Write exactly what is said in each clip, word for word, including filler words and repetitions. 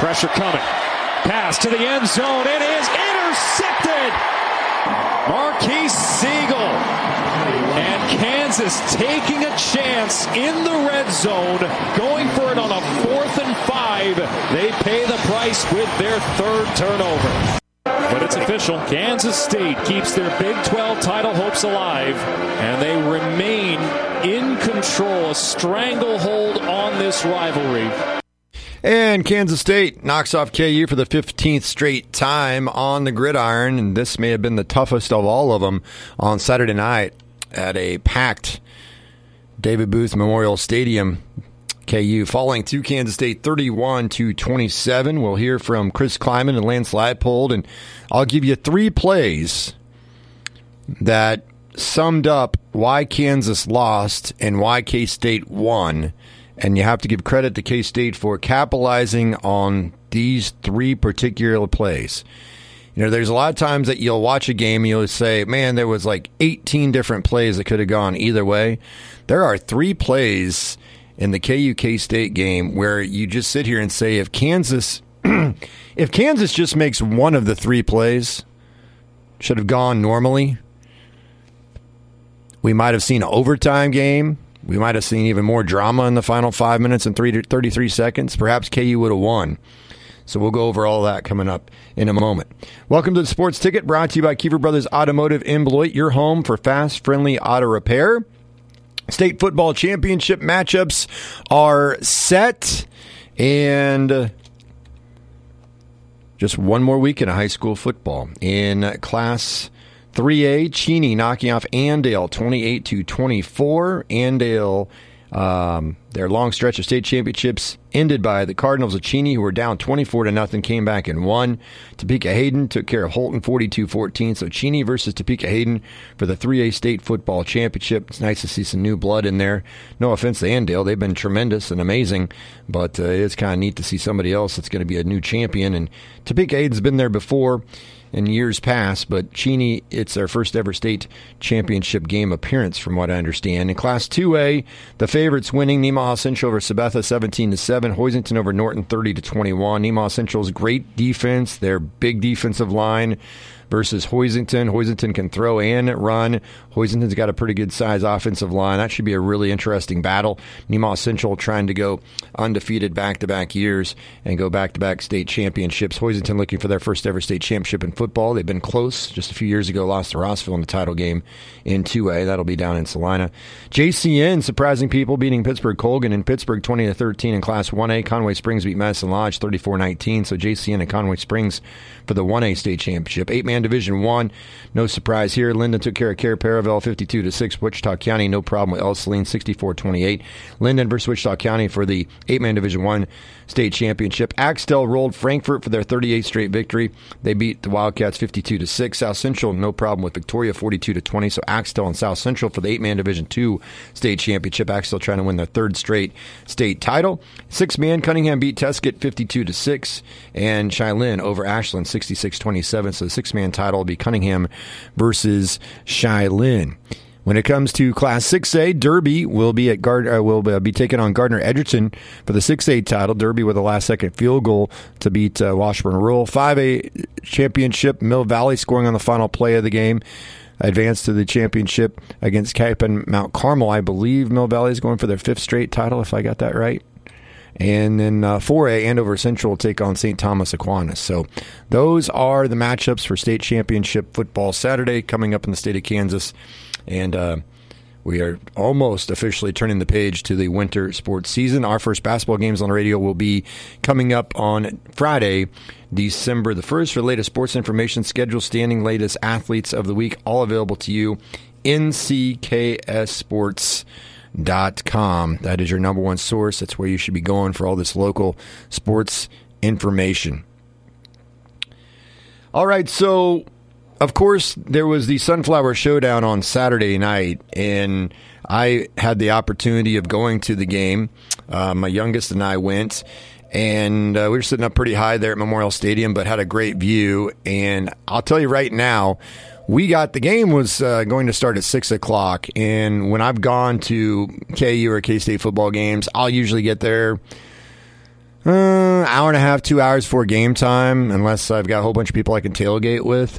Pressure coming. Pass to the end zone. It is intercepted. Marquise Siegel. And Kansas taking a chance in the red zone, going for it on a fourth and five. They pay the price with their third turnover. But it's official. Kansas State keeps their Big twelve title hopes alive, and they remain in control, a stranglehold on this rivalry. And Kansas State knocks off K U for the fifteenth straight time on the gridiron, and this may have been the toughest of all of them on Saturday night at a packed David Booth Memorial Stadium. K U falling to Kansas State thirty-one to twenty-seven. We'll hear from Chris Kleiman and Lance Leipold, and I'll give you three plays that summed up why Kansas lost and why K-State won. And you have to give credit to K-State for capitalizing on these three particular plays. You know, there's a lot of times that you'll watch a game and you'll say, man, there was like eighteen different plays that could have gone either way. There are three plays in the K U K-State game where you just sit here and say, if Kansas if Kansas just makes one of the three plays, should have gone normally, we might have seen an overtime game. We might have seen even more drama in the final five minutes and thirty-three seconds. Perhaps K U would have won. So we'll go over all that coming up in a moment. Welcome to the Sports Ticket, brought to you by Kiefer Brothers Automotive in Beloit, your home for fast, friendly auto repair. State football championship matchups are set, and just one more week in high school football. In Class three A, Cheney knocking off Andale twenty-eight to twenty-four. Andale, um, their long stretch of state championships ended by the Cardinals of Cheney, who were down twenty-four to nothing, came back and won. Topeka Hayden took care of Holton forty-two fourteen. So Cheney versus Topeka Hayden for the three A state football championship. It's nice to see some new blood in there. No offense to Andale. They've been tremendous and amazing, but uh, it's kind of neat to see somebody else that's going to be a new champion. And Topeka Hayden's been there before in years past, but Cheney, it's their first ever state championship game appearance, from what I understand. In Class two A, the favorites winning, Nemaha Central over Sabetha seventeen to seven, Hoisington over Norton thirty to twenty-one. Nemaha Central's great defense, their big defensive line, versus Hoisington. Hoisington can throw and run. Hoisington's got a pretty good size offensive line. That should be a really interesting battle. Nemaha Central trying to go undefeated back-to-back years and go back-to-back state championships. Hoisington looking for their first ever state championship in football. They've been close. Just a few years ago, lost to Rossville in the title game in two A. That'll be down in Salina. J C N surprising people, beating Pittsburgh Colgan in Pittsburgh twenty to thirteen in Class one A. Conway Springs beat Madison Lodge thirty-four nineteen. So J C N and Conway Springs for the one A state championship. Eight-man Division one, no surprise here. Linden took care of Care Paravel fifty-two to six. Wichita County, no problem with El Saline sixty-four twenty-eight. Linden versus Wichita County for the eight-man Division one state championship. Axtell rolled Frankfort for their thirty-eighth straight victory. They beat the Wildcats fifty-two to six. South Central, no problem with Victoria forty-two to twenty. So Axtell and South Central for the eight-man Division two state championship. Axtell trying to win their third straight state title. Six-man, Cunningham beat Tesket fifty-two to six. And Shylin over Ashland sixty-six twenty-seven. So the six-man title will be Cunningham versus Shylin. When it comes to Class six A, Derby will be at Gard- uh, will be taking on Gardner Edgerton for the six A title. Derby with a last-second field goal to beat uh, Washburn Rural. five A championship, Mill Valley scoring on the final play of the game. Advanced to the championship against Cape and Mount Carmel. I believe Mill Valley is going for their fifth straight title, if I got that right. And then uh, four A, Andover Central will take on Saint Thomas Aquinas. So those are the matchups for state championship football Saturday coming up in the state of Kansas. And uh, we are almost officially turning the page to the winter sports season. Our first basketball games on the radio will be coming up on Friday, December the first. For the latest sports information, schedule, standing, latest athletes of the week, all available to you, N C K S sports dot com. That is your number one source. That's where you should be going for all this local sports information. All right, so of course, there was the Sunflower Showdown on Saturday night, and I had the opportunity of going to the game. Uh, my youngest and I went, and uh, we were sitting up pretty high there at Memorial Stadium, but had a great view. And I'll tell you right now, we got the game was uh, going to start at six o'clock, and when I've gone to K U or K-State football games, I'll usually get there Uh, hour and a half, two hours before game time, unless I've got a whole bunch of people I can tailgate with.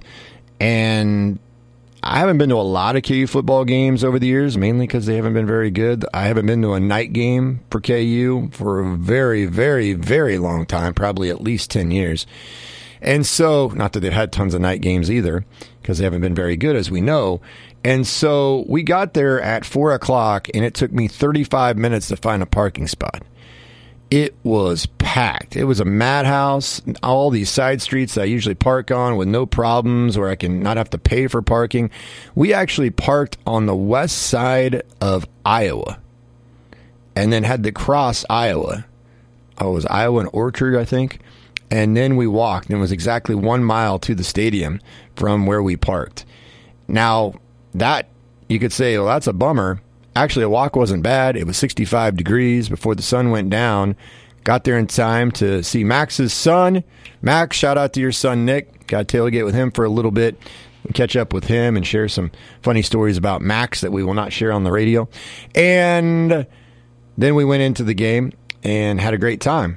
And I haven't been to a lot of K U football games over the years, mainly because they haven't been very good. I haven't been to a night game for K U for a very, very, very long time, probably at least ten years. And so, not that they've had tons of night games either, because they haven't been very good, as we know. And so we got there at four o'clock, and it took me thirty-five minutes to find a parking spot. It was packed. It was a madhouse. All these side streets that I usually park on with no problems, where I can not have to pay for parking. We actually parked on the west side of Iowa and then had to cross Iowa. Oh, it was Iowa and Orchard, I think. And then we walked, and it was exactly one mile to the stadium from where we parked. Now, that, you could say, well, that's a bummer. Actually, a walk wasn't bad. It was sixty-five degrees before the sun went down. Got there in time to see Max's son. Max, shout out to your son, Nick. Got to tailgate with him for a little bit. Catch up with him and share some funny stories about Max that we will not share on the radio. And then we went into the game and had a great time.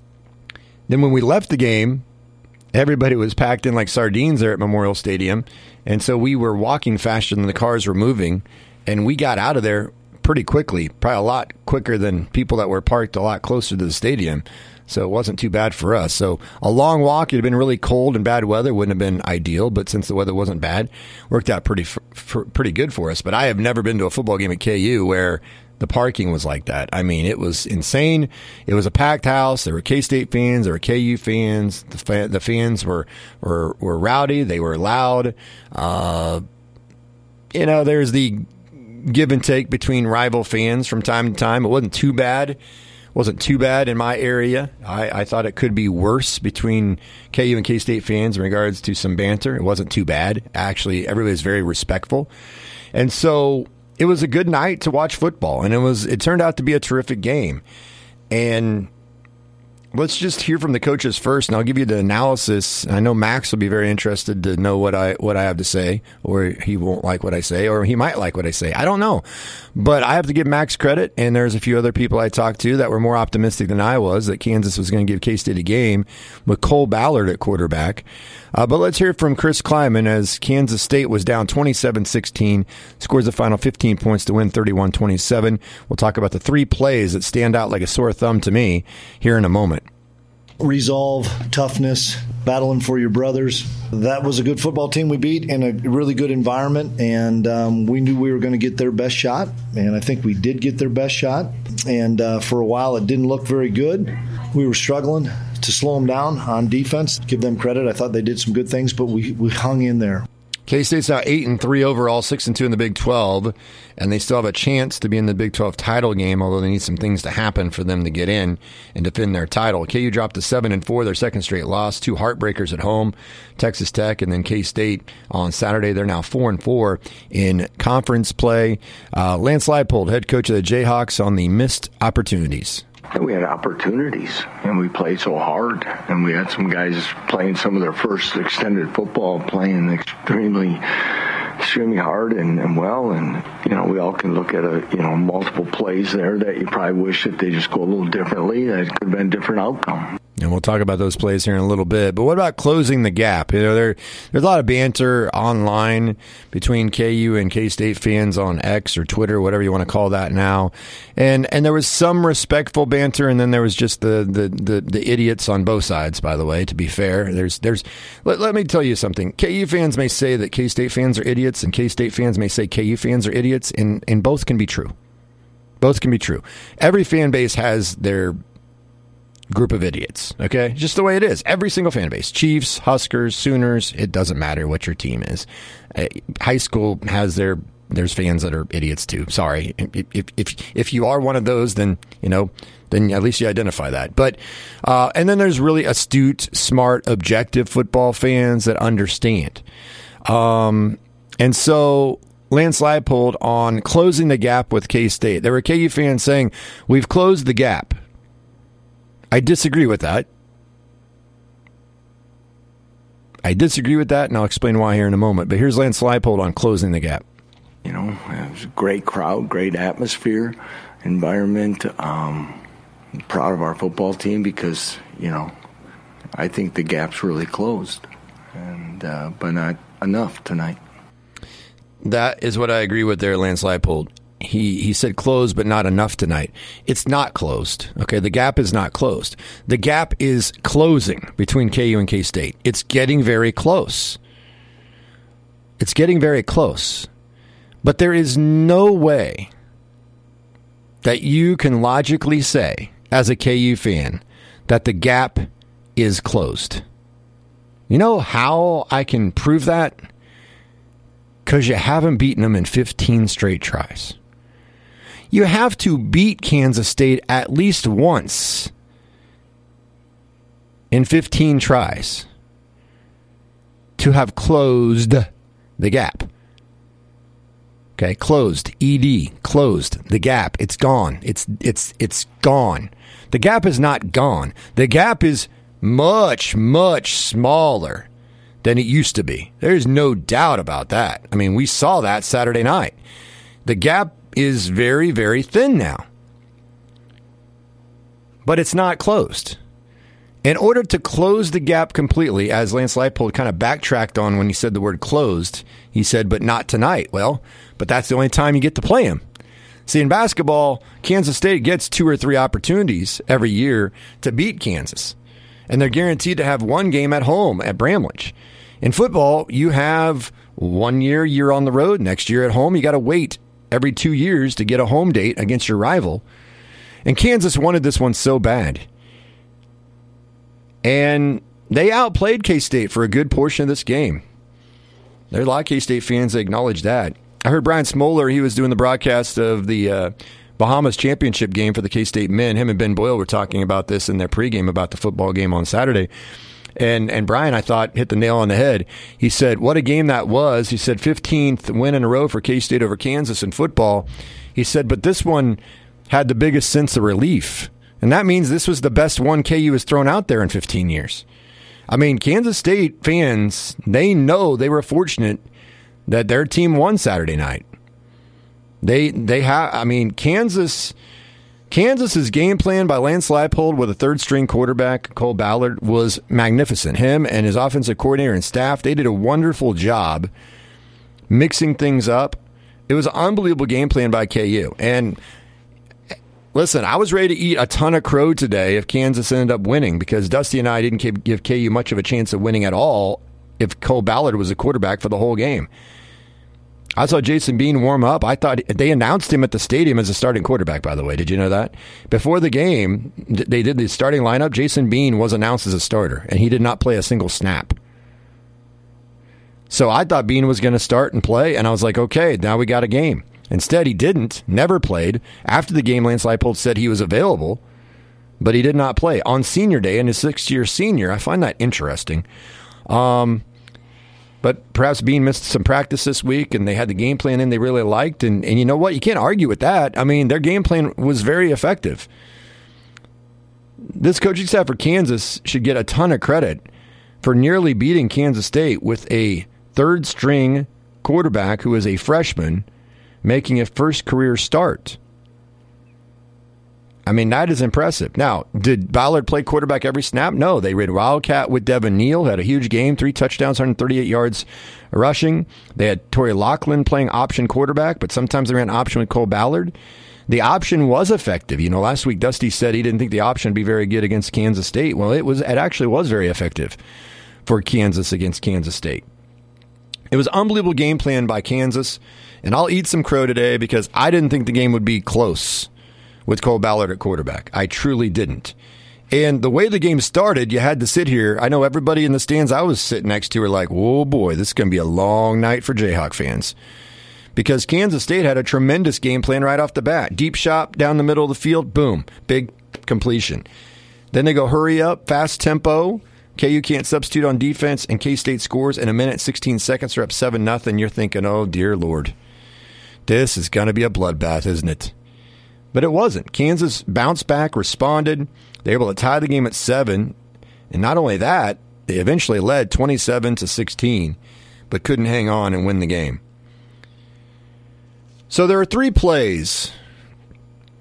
Then when we left the game, everybody was packed in like sardines there at Memorial Stadium. And so we were walking faster than the cars were moving. And we got out of there pretty quickly, probably a lot quicker than people that were parked a lot closer to the stadium. So it wasn't too bad for us. So a long walk, it had been really cold and bad weather, wouldn't have been ideal. But since the weather wasn't bad, worked out pretty for, pretty good for us. But I have never been to a football game at K U where the parking was like that. I mean, it was insane. It was a packed house. There were K-State fans. There were K U fans. The, fa- the fans were, were, were rowdy. They were loud. Uh, you know, there's the give and take between rival fans from time to time. It wasn't too bad. It wasn't too bad in my area. I, I thought it could be worse between K U and K-State fans in regards to some banter. It wasn't too bad. Actually, everybody was very respectful. And so it was a good night to watch football, and it was. It turned out to be a terrific game. And let's just hear from the coaches first, and I'll give you the analysis. I know Max will be very interested to know what I what I have to say, or he won't like what I say, or he might like what I say. I don't know. But I have to give Max credit, and there's a few other people I talked to that were more optimistic than I was that Kansas was going to give K-State a game with Cole Ballard at quarterback. Uh, but let's hear from Chris Kleiman as Kansas State was down twenty-seven sixteen, scores the final fifteen points to win thirty-one twenty-seven. We'll talk about the three plays that stand out like a sore thumb to me here in a moment. Resolve, toughness, battling for your brothers. That was a good football team we beat in a really good environment, and um, we knew we were going to get their best shot, and I think we did get their best shot. And uh, for a while, it didn't look very good. We were struggling to slow them down on defense. Give them credit. I thought they did some good things, but we, we hung in there. K-State's now eight and three overall, six and two in the Big twelve, and they still have a chance to be in the Big twelve title game, although they need some things to happen for them to get in and defend their title. K U dropped to seven and four, their second straight loss, two heartbreakers at home, Texas Tech, and then K-State on Saturday. They're now four and four in conference play. Uh, Lance Leipold, head coach of the Jayhawks, on the missed opportunities. And we had opportunities, and we played so hard, and we had some guys playing some of their first extended football, playing extremely, extremely hard and, and well, and, you know, we all can look at, a you know, multiple plays there that you probably wish that they just go a little differently. That could have been a different outcome. And we'll talk about those plays here in a little bit. But what about closing the gap? You know, there there's a lot of banter online between K U and K-State fans on X or Twitter, whatever you want to call that now. And and there was some respectful banter, and then there was just the the, the, the idiots on both sides, by the way, to be fair. There's there's let, let me tell you something. K U fans may say that K-State fans are idiots, and K-State fans may say K U fans are idiots, and, and both can be true. Both can be true. Every fan base has their group of idiots, okay? Just the way it is. Every single fan base. Chiefs, Huskers, Sooners, it doesn't matter what your team is. Uh, high school has their, there's fans that are idiots too. Sorry. If, if, if, if you are one of those, then, you know, then at least you identify that. But, uh, and then there's really astute, smart, objective football fans that understand. Um, and so Lance Leipold on closing the gap with K-State. There were K U fans saying, we've closed the gap. I disagree with that. I disagree with that, and I'll explain why here in a moment. But here's Lance Leipold on closing the gap. You know, it was a great crowd, great atmosphere, environment. Um, proud of our football team because, you know, I think the gap's really closed, and uh, but not enough tonight. That is what I agree with there, Lance Leipold. He he said closed, but not enough tonight. It's not closed. Okay, the gap is not closed. The gap is closing between K U and K-State. It's getting very close. It's getting very close. But there is no way that you can logically say, as a K U fan, that the gap is closed. You know how I can prove that? Because you haven't beaten them in fifteen straight tries. You have to beat Kansas State at least once in fifteen tries to have closed the gap. Okay, closed, E D, closed, the gap. It's gone. It's it's it's gone. The gap is not gone. The gap is much, much smaller than it used to be. There's no doubt about that. I mean, we saw that Saturday night. The gap is very, very thin now. But it's not closed. In order to close the gap completely, as Lance Leipold kind of backtracked on when he said the word closed, he said, but not tonight. Well, but that's the only time you get to play him. See, in basketball, Kansas State gets two or three opportunities every year to beat Kansas. And they're guaranteed to have one game at home at Bramlage. In football, you have one year, you're on the road. Next year at home, you got to wait every two years to get a home date against your rival. And Kansas wanted this one so bad. And they outplayed K-State for a good portion of this game. There are a lot of K-State fans that acknowledge that. I heard Brian Smoller, he was doing the broadcast of the uh, Bahamas championship game for the K-State men. Him and Ben Boyle were talking about this in their pregame about the football game on Saturday. And and Brian, I thought, hit the nail on the head. He said, what a game that was. He said, fifteenth win in a row for K-State over Kansas in football. He said, but this one had the biggest sense of relief. And that means this was the best one K U has thrown out there in fifteen years. I mean, Kansas State fans, they know they were fortunate that their team won Saturday night. They they have, I mean, Kansas... Kansas's game plan by Lance Leipold with a third-string quarterback, Cole Ballard, was magnificent. Him and his offensive coordinator and staff, they did a wonderful job mixing things up. It was an unbelievable game plan by K U. And listen, I was ready to eat a ton of crow today if Kansas ended up winning because Dusty and I didn't give K U much of a chance of winning at all if Cole Ballard was a quarterback for the whole game. I saw Jason Bean warm up. I thought they announced him at the stadium as a starting quarterback, by the way. Did you know that? Before the game, they did the starting lineup. Jason Bean was announced as a starter, and he did not play a single snap. So I thought Bean was going to start and play, and I was like, okay, now we got a game. Instead, he didn't, never played. After the game, Lance Leipold said he was available, but he did not play. On senior day, in his sixth-year senior, I find that interesting. Um... But perhaps Bean missed some practice this week, and they had the game plan in they really liked. And, and you know what? You can't argue with that. I mean, their game plan was very effective. This coaching staff for Kansas should get a ton of credit for nearly beating Kansas State with a third-string quarterback who is a freshman making a first career start. I mean, that is impressive. Now, did Ballard play quarterback every snap? No, they ran Wildcat with Devin Neal, had a huge game, three touchdowns, one hundred thirty-eight yards rushing. They had Torrey Laughlin playing option quarterback, but sometimes they ran option with Cole Ballard. The option was effective. You know, last week Dusty said he didn't think the option would be very good against Kansas State. Well, it was. It actually was very effective for Kansas against Kansas State. It was an unbelievable game plan by Kansas, and I'll eat some crow today because I didn't think the game would be close with Cole Ballard at quarterback. I truly didn't. And the way the game started, you had to sit here. I know everybody in the stands I was sitting next to were like, whoa, boy, this is going to be a long night for Jayhawk fans. Because Kansas State had a tremendous game plan right off the bat. Deep shot down the middle of the field, boom, big completion. Then they go hurry up, fast tempo. K U can't substitute on defense, and K-State scores in a minute, sixteen seconds. They're up seven nothing. You're thinking, oh, dear Lord. This is going to be a bloodbath, isn't it? But it wasn't. Kansas bounced back, responded. They were able to tie the game at seven. And not only that, they eventually led twenty-seven to sixteen, but couldn't hang on and win the game. So there are three plays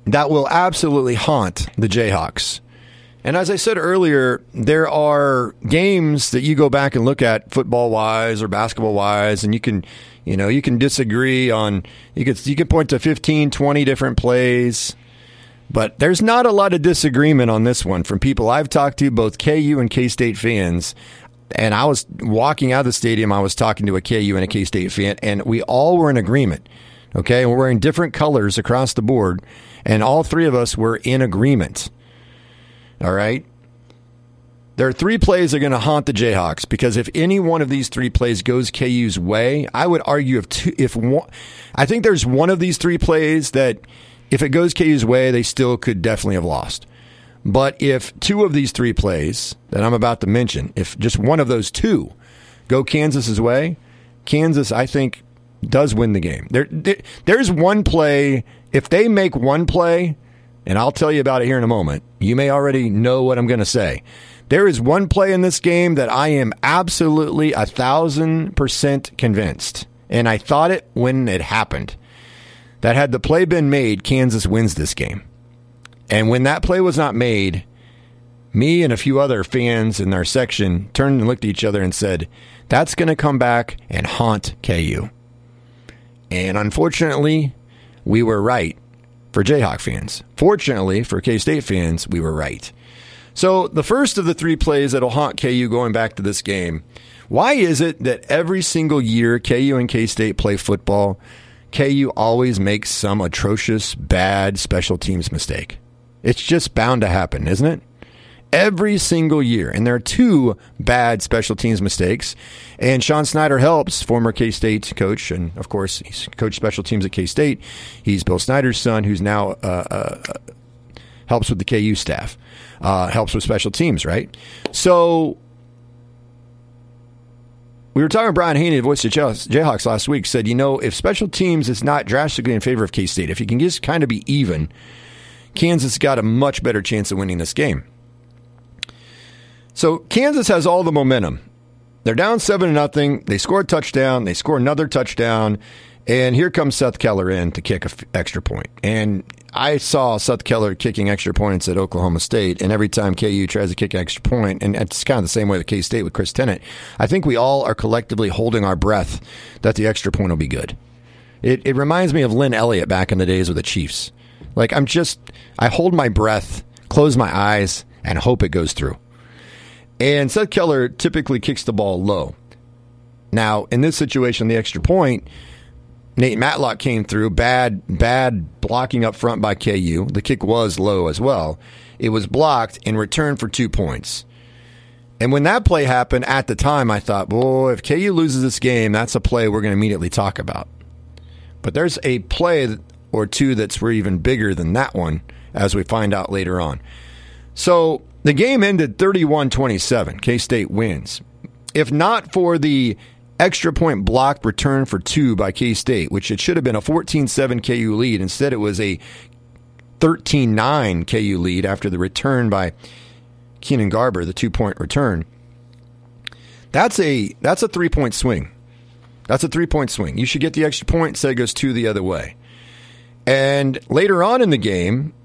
that will absolutely haunt the Jayhawks. And as I said earlier, there are games that you go back and look at football-wise or basketball-wise, and you can, you know, you can disagree on, you could, you can point to fifteen, twenty different plays, but there's not a lot of disagreement on this one from people I've talked to, both K U and K-State fans. And I was walking out of the stadium, I was talking to a K U and a K-State fan, and we all were in agreement. Okay, we're wearing different colors across the board, and all three of us were in agreement. All right? There are three plays that are going to haunt the Jayhawks, because if any one of these three plays goes K U's way, I would argue if two, if one, I think there's one of these three plays that if it goes K U's way, they still could definitely have lost. But if two of these three plays that I'm about to mention, if just one of those two go Kansas's way, Kansas, I think, does win the game. There, there, there's one play. If they make one play, and I'll tell you about it here in a moment, you may already know what I'm going to say. There is one play in this game that I am absolutely a thousand percent convinced, and I thought it when it happened, that had the play been made, Kansas wins this game. And when that play was not made, me and a few other fans in our section turned and looked at each other and said, that's going to come back and haunt K U. And unfortunately, we were right for Jayhawk fans. Fortunately, for K-State fans, we were right. So the first of the three plays that will haunt K U going back to this game, why is it that every single year K U and K-State play football, K U always makes some atrocious, bad special teams mistake? It's just bound to happen, isn't it? Every single year. And there are two bad special teams mistakes. And Sean Snyder helps, former K-State coach, and of course, he's coached special teams at K-State. He's Bill Snyder's son, who's now uh, uh, helps with the K U staff, uh, helps with special teams, right? So we were talking to Brian Haney, the voice of Jayhawks last week, said, you know, if special teams is not drastically in favor of K-State, if you can just kind of be even, Kansas got a much better chance of winning this game. So Kansas has all the momentum. They're down seven to nothing. They score a touchdown. They score another touchdown. And here comes Seth Keller in to kick an f- extra point. And I saw Seth Keller kicking extra points at Oklahoma State. And every time K U tries to kick an extra point, and it's kind of the same way with K-State with Chris Tennant, I think we all are collectively holding our breath that the extra point will be good. It, it reminds me of Lynn Elliott back in the days with the Chiefs. Like, I'm just, I hold my breath, close my eyes, and hope it goes through. And Seth Keller typically kicks the ball low. Now, in this situation, the extra point, Nate Matlock came through, bad, bad blocking up front by K U. The kick was low as well. It was blocked in return for two points. And when that play happened at the time, I thought, boy, if K U loses this game, that's a play we're going to immediately talk about. But there's a play or two that's even bigger than that one, as we find out later on. So the game ended thirty-one twenty-seven. K-State wins. If not for the extra point blocked return for two by K-State, which it should have been a fourteen seven K U lead, instead it was a thirteen nine K U lead after the return by Keenan Garber, the two-point return. That's a that's a three-point swing. That's a three-point swing. You should get the extra point, instead it goes two the other way. And later on in the game,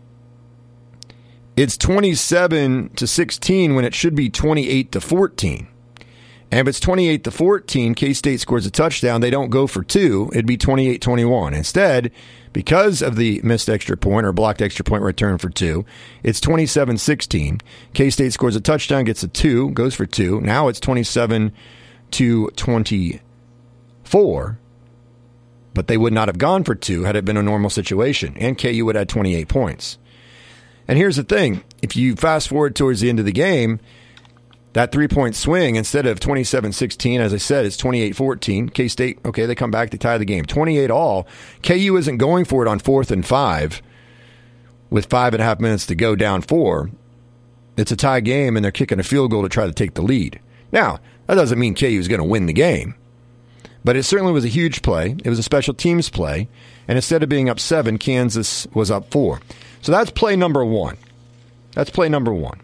it's twenty-seven to sixteen when it should be twenty-eight to fourteen. And if it's twenty-eight to fourteen, K-State scores a touchdown, they don't go for two, it'd be twenty-eight twenty-one. Instead, because of the missed extra point or blocked extra point return for two, it's twenty-seven sixteen. K-State scores a touchdown, gets a two, goes for two. Now it's twenty-seven to twenty-four. But they would not have gone for two had it been a normal situation, and K U would have had twenty-eight points. And here's the thing. If you fast forward towards the end of the game, that three-point swing, instead of twenty-seven sixteen, as I said, it's twenty-eight fourteen. K-State, okay, they come back to tie the game. twenty-eight all. K U isn't going for it on fourth and five with five and a half minutes to go, down four. It's a tie game, and they're kicking a field goal to try to take the lead. Now, that doesn't mean K U is going to win the game. But it certainly was a huge play. It was a special teams play. And instead of being up seven, Kansas was up four. So that's play number one. That's play number one.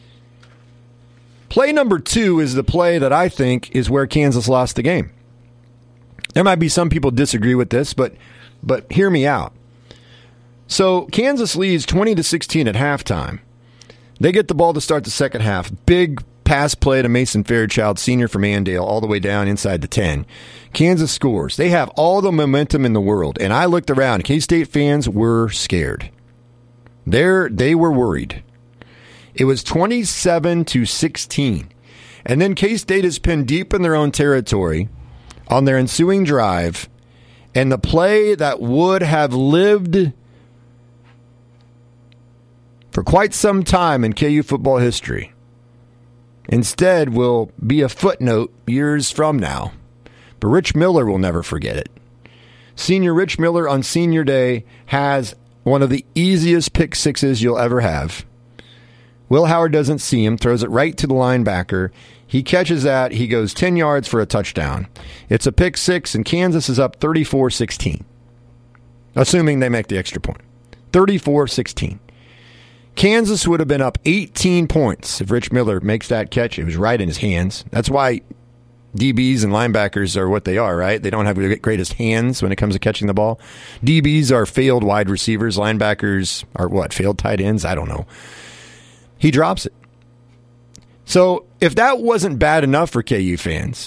Play number two is the play that I think is where Kansas lost the game. There might be some people disagree with this, but but hear me out. So Kansas leads twenty to sixteen at halftime. They get the ball to start the second half. Big pass play to Mason Fairchild, senior from Andale, all the way down inside the ten. Kansas scores. They have all the momentum in the world. And I looked around. K-State fans were scared. They're, they were worried. It was twenty-seven to sixteen. And then K-State is pinned deep in their own territory on their ensuing drive. And the play that would have lived for quite some time in K U football history instead will be a footnote years from now. But Rich Miller will never forget it. Senior Rich Miller on senior day has one of the easiest pick sixes you'll ever have. Will Howard doesn't see him, throws it right to the linebacker. He catches that. He goes ten yards for a touchdown. It's a pick six, and Kansas is up thirty-four sixteen, assuming they make the extra point. thirty-four sixteen. Kansas would have been up eighteen points if Rich Miller makes that catch. It was right in his hands. That's why D Bs and linebackers are what they are, right? They don't have the greatest hands when it comes to catching the ball. D Bs are failed wide receivers. Linebackers are what? Failed tight ends? I don't know. He drops it. So if that wasn't bad enough for K U fans,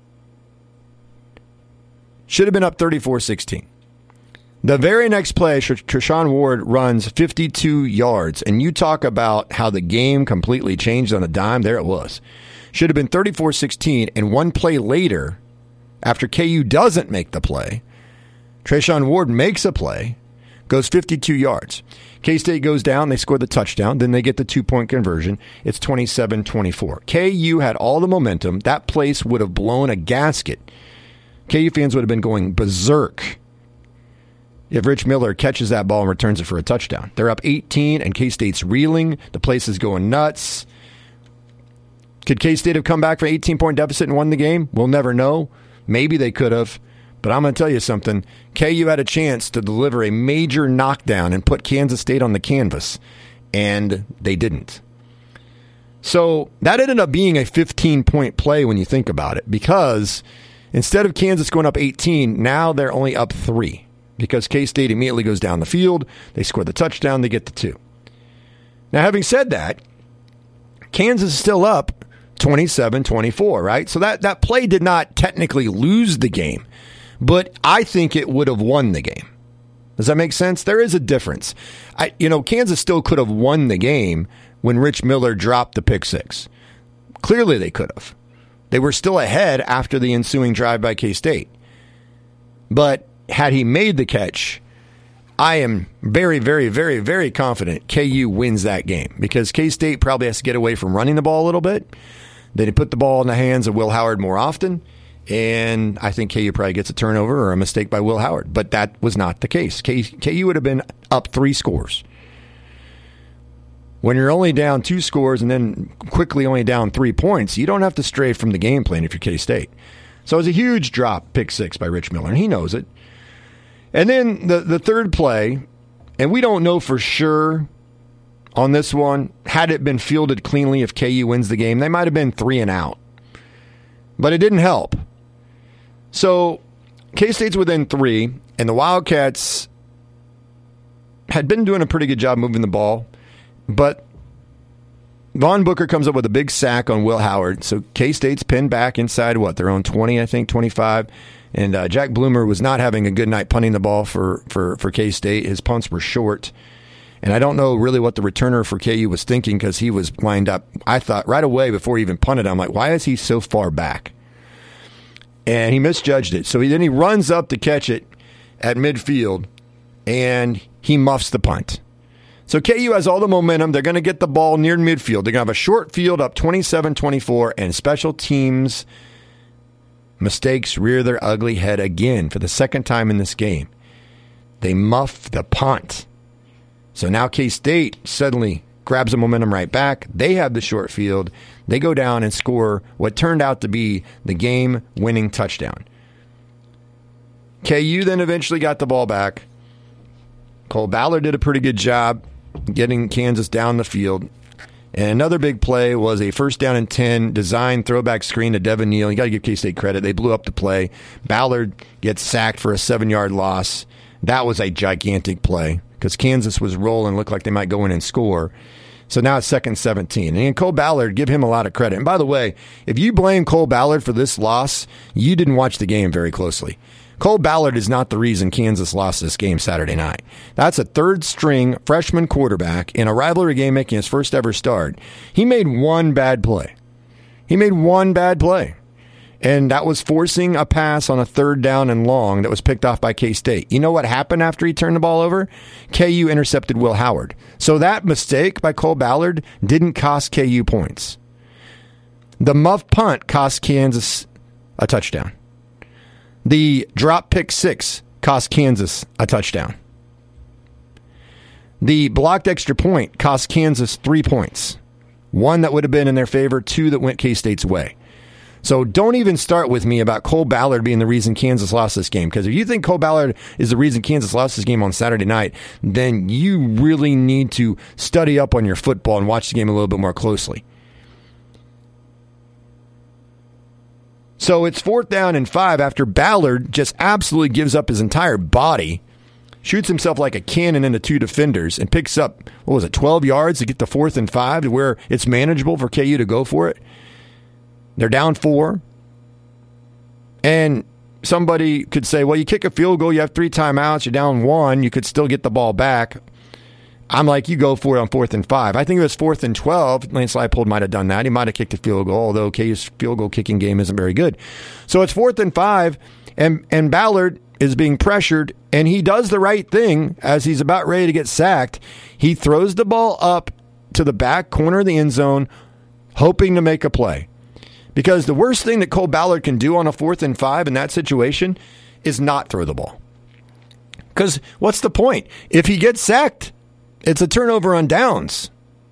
should have been up thirty-four sixteen. The very next play, Treshaun Ward runs fifty-two yards, and you talk about how the game completely changed on a dime. There it was. Should have been thirty-four sixteen, and one play later, after K U doesn't make the play, Treshaun Ward makes a play, goes fifty-two yards. K-State goes down, they score the touchdown, then they get the two-point conversion. It's twenty-seven twenty-four. K U had all the momentum. That place would have blown a gasket. K U fans would have been going berserk if Rich Miller catches that ball and returns it for a touchdown. They're up eighteen, and K-State's reeling. The place is going nuts. Could K-State have come back from an eighteen-point deficit and won the game? We'll never know. Maybe they could have. But I'm going to tell you something. K U had a chance to deliver a major knockdown and put Kansas State on the canvas, and they didn't. So that ended up being a fifteen-point play when you think about it, because instead of Kansas going up eighteen, now they're only up three, because K-State immediately goes down the field. They score the touchdown. They get the two. Now, having said that, Kansas is still up twenty-seven twenty-four, right? So that, that play did not technically lose the game, but I think it would have won the game. Does that make sense? There is a difference. I, you know, Kansas still could have won the game when Rich Miller dropped the pick six. Clearly they could have. They were still ahead after the ensuing drive by K-State. But had he made the catch, I am very, very, very, very confident K U wins that game, because K-State probably has to get away from running the ball a little bit. They put the ball in the hands of Will Howard more often, and I think K U probably gets a turnover or a mistake by Will Howard. But that was not the case. K- KU would have been up three scores. When you're only down two scores and then quickly only down three points, you don't have to stray from the game plan if you're K-State. So it was a huge drop, pick six by Rich Miller, and he knows it. And then the, the third play, and we don't know for sure on this one, had it been fielded cleanly if K U wins the game, they might have been three and out. But it didn't help. So K-State's within three, and the Wildcats had been doing a pretty good job moving the ball, but Vaughn Booker comes up with a big sack on Will Howard. So K-State's pinned back inside, what, their own twenty, I think, twenty-five. And uh, Jack Bloomer was not having a good night punting the ball for, for, for K-State. His punts were short. And I don't know really what the returner for K U was thinking, because he was lined up. I thought right away before he even punted, I'm like, why is he so far back? And he misjudged it. So he, then he runs up to catch it at midfield, and he muffs the punt. So K U has all the momentum. They're going to get the ball near midfield. They're going to have a short field up twenty-seven twenty-four, and special teams mistakes rear their ugly head again for the second time in this game. They muff the punt. So now K-State suddenly grabs the momentum right back. They have the short field. They go down and score what turned out to be the game-winning touchdown. K U then eventually got the ball back. Cole Ballard did a pretty good job getting Kansas down the field. And another big play was a first down and ten design throwback screen to Devin Neal. You got to give K-State credit. They blew up the play. Ballard gets sacked for a seven-yard loss. That was a gigantic play. because Kansas was rolling, looked like they might go in and score. So now it's second seventeen. And Cole Ballard, give him a lot of credit. And by the way, if you blame Cole Ballard for this loss, you didn't watch the game very closely. Cole Ballard is not the reason Kansas lost this game Saturday night. That's a third-string freshman quarterback in a rivalry game making his first ever start. He made one bad play. He made one bad play. And that was forcing a pass on a third down and long that was picked off by K-State. You know what happened after he turned the ball over? K U intercepted Will Howard. So that mistake by Cole Ballard didn't cost K U points. The muff punt cost Kansas a touchdown. The drop pick six cost Kansas a touchdown. The blocked extra point cost Kansas three points. One that would have been in their favor, two that went K-State's way. So don't even start with me about Cole Ballard being the reason Kansas lost this game. Because if you think Cole Ballard is the reason Kansas lost this game on Saturday night, then you really need to study up on your football and watch the game a little bit more closely. So it's fourth down and five after Ballard just absolutely gives up his entire body, shoots himself like a cannon into two defenders, and picks up, what was it, twelve yards to get to fourth and five to where it's manageable for K U to go for it. They're down four. And somebody could say, well, you kick a field goal, you have three timeouts, you're down one, you could still get the ball back. I'm like, you go for it on fourth and five. I think it was fourth and twelve. Lance Leipold might have done that. He might have kicked a field goal, although K U's field goal kicking game isn't very good. So it's fourth and five, and, and Ballard is being pressured, and he does the right thing as he's about ready to get sacked. He throws the ball up to the back corner of the end zone, hoping to make a play. Because the worst thing that Cole Ballard can do on a fourth and five in that situation is not throw the ball. Because what's the point? If he gets sacked, it's a turnover on downs.